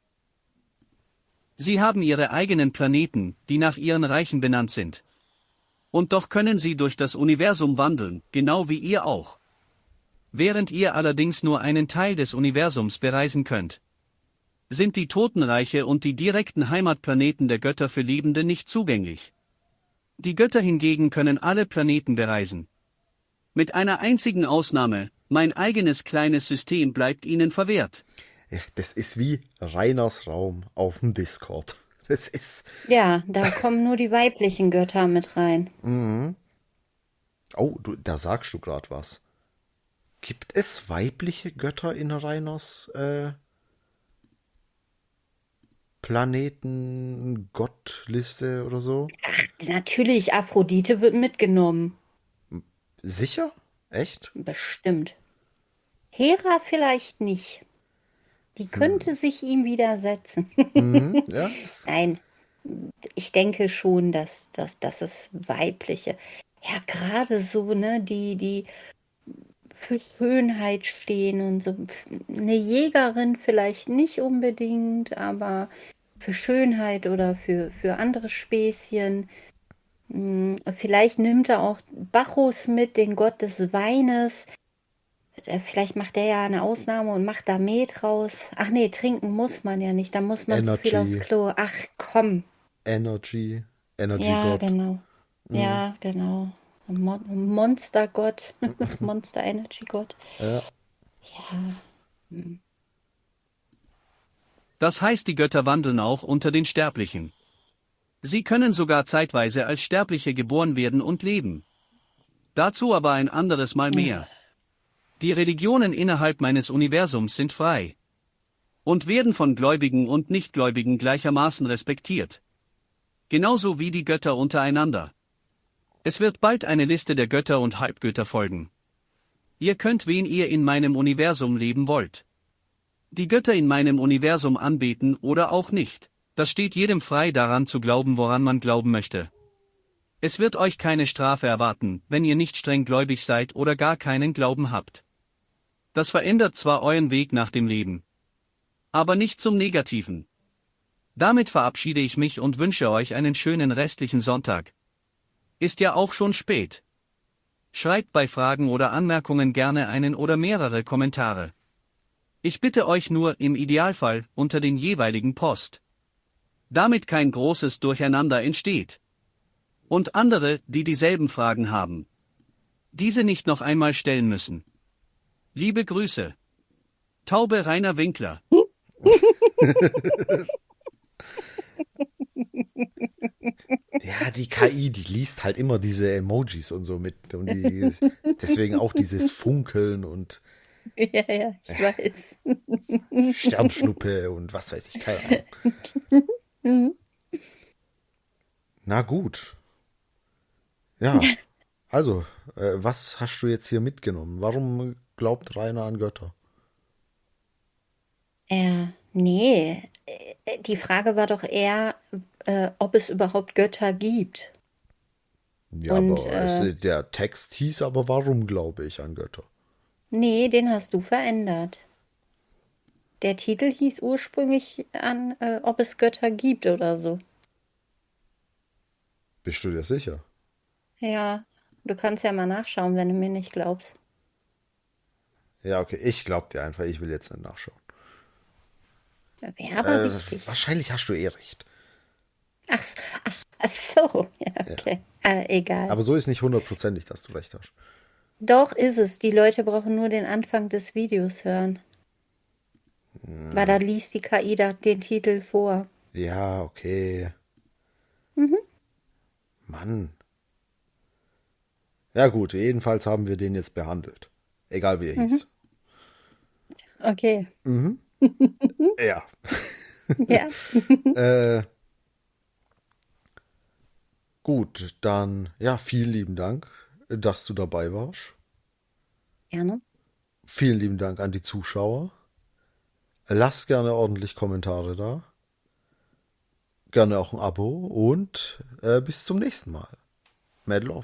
Sie haben ihre eigenen Planeten, die nach ihren Reichen benannt sind. Und doch können sie durch das Universum wandeln, genau wie ihr auch. Während ihr allerdings nur einen Teil des Universums bereisen könnt, sind die Totenreiche und die direkten Heimatplaneten der Götter für Lebende nicht zugänglich. Die Götter hingegen können alle Planeten bereisen. Mit einer einzigen Ausnahme, mein eigenes kleines System bleibt ihnen verwehrt. Ja, das ist wie Rainers Raum auf dem Discord. Das ist. Ja, da kommen nur die weiblichen Götter mit rein. Oh, du, da sagst du gerade was. Gibt es weibliche Götter in Rainers äh, Planeten-Gottliste oder so? Natürlich, Aphrodite wird mitgenommen. Sicher? Echt? Bestimmt. Hera vielleicht nicht. Die könnte sich ihm widersetzen. Mhm, ja. Das, Nein, ich denke schon, dass, dass, dass es weibliche, ja, gerade so, ne, die, die für Schönheit stehen und so. Eine Jägerin vielleicht nicht unbedingt, aber für Schönheit oder für, für andere Späßchen. Hm, vielleicht nimmt er auch Bacchus mit, den Gott des Weines. Äh, Vielleicht macht der ja eine Ausnahme und macht da Met raus. Ach nee, trinken muss man ja nicht. Da muss man zu viel aufs Energy, Klo. Ach komm. Energy, Energy Ja, God. genau. Ja, genau. Ein Mon Monstergott. Monster Energy Gott. Ja. Ja. Das heißt, die Götter wandeln auch unter den Sterblichen. Sie können sogar zeitweise als Sterbliche geboren werden und leben. Dazu aber ein anderes Mal mehr. Die Religionen innerhalb meines Universums sind frei. Und werden von Gläubigen und Nichtgläubigen gleichermaßen respektiert. Genauso wie die Götter untereinander. Es wird bald eine Liste der Götter und Halbgötter folgen. Ihr könnt, wen ihr in meinem Universum leben wollt. Die Götter in meinem Universum anbeten oder auch nicht. Das steht jedem frei, daran zu glauben, woran man glauben möchte. Es wird euch keine Strafe erwarten, wenn ihr nicht streng gläubig seid oder gar keinen Glauben habt. Das verändert zwar euren Weg nach dem Leben, aber nicht zum Negativen. Damit verabschiede ich mich und wünsche euch einen schönen restlichen Sonntag. Ist ja auch schon spät. Schreibt bei Fragen oder Anmerkungen gerne einen oder mehrere Kommentare. Ich bitte euch nur, im Idealfall, unter den jeweiligen Post. Damit kein großes Durcheinander entsteht. Und andere, die dieselben Fragen haben, diese nicht noch einmal stellen müssen. Liebe Grüße. Taube Rainer Winkler. Ja, die K I, die liest halt immer diese Emojis und so mit. Und die, deswegen auch dieses Funkeln und Ja, ja, ich weiß. Sternschnuppe und was weiß ich, keine Ahnung. Na gut. Ja, also, äh, was hast du jetzt hier mitgenommen? Warum glaubt Rainer an Götter? Ja, nee. Äh, Die Frage war doch eher, äh, ob es überhaupt Götter gibt. Ja, Und aber äh, es, der Text hieß aber, warum glaube ich an Götter? nee, den hast du verändert. Der Titel hieß ursprünglich an, äh, ob es Götter gibt oder so. Bist du dir sicher? Ja, du kannst ja mal nachschauen, wenn du mir nicht glaubst. Ja, okay, ich glaube dir einfach, ich will jetzt nicht nachschauen. Wäre aber Äh, wichtig. wahrscheinlich hast du eh recht. Ach, s- ach, ach so, ja, okay. Äh, egal. Aber so ist nicht hundertprozentig, dass du recht hast. Doch ist es. Die Leute brauchen nur den Anfang des Videos hören. Weil da liest die K I da den Titel vor. Ja, okay. Mann. Ja gut, jedenfalls haben wir den jetzt behandelt. Egal wie er hieß. Okay. Ja. Ja. Äh, gut, dann ja, vielen lieben Dank, dass du dabei warst. Gerne. Vielen lieben Dank an die Zuschauer. Lasst gerne ordentlich Kommentare da. Gerne auch ein Abo und äh, bis zum nächsten Mal. Mad Love.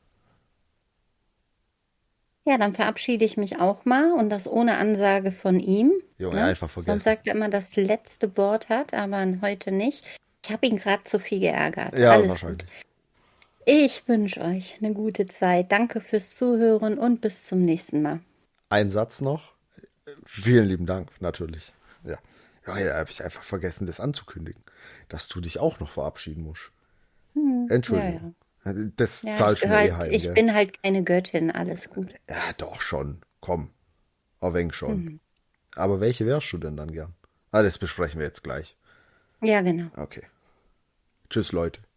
Ja, dann verabschiede ich mich auch mal und das ohne Ansage von ihm. Junge, Ne? einfach vergessen. Sonst sagt er immer, das letzte Wort hat, aber heute nicht. Ich habe ihn gerade zu viel geärgert. Ja, Alles wahrscheinlich. gut. Ich wünsche euch eine gute Zeit. Danke fürs Zuhören und bis zum nächsten Mal. Ein Satz noch. Vielen lieben Dank, natürlich. Ja, ja, ja habe ich einfach vergessen, das anzukündigen, dass du dich auch noch verabschieden musst. Entschuldigung. Das Ja, zahlst ich, du mir eh halt, heim, ich gell? bin halt keine Göttin, alles gut. Ja, doch schon. Komm. Ein wenig schon. Aber welche wärst du denn dann gern? Ah, das besprechen wir jetzt gleich. Ja, genau. Okay. Tschüss, Leute.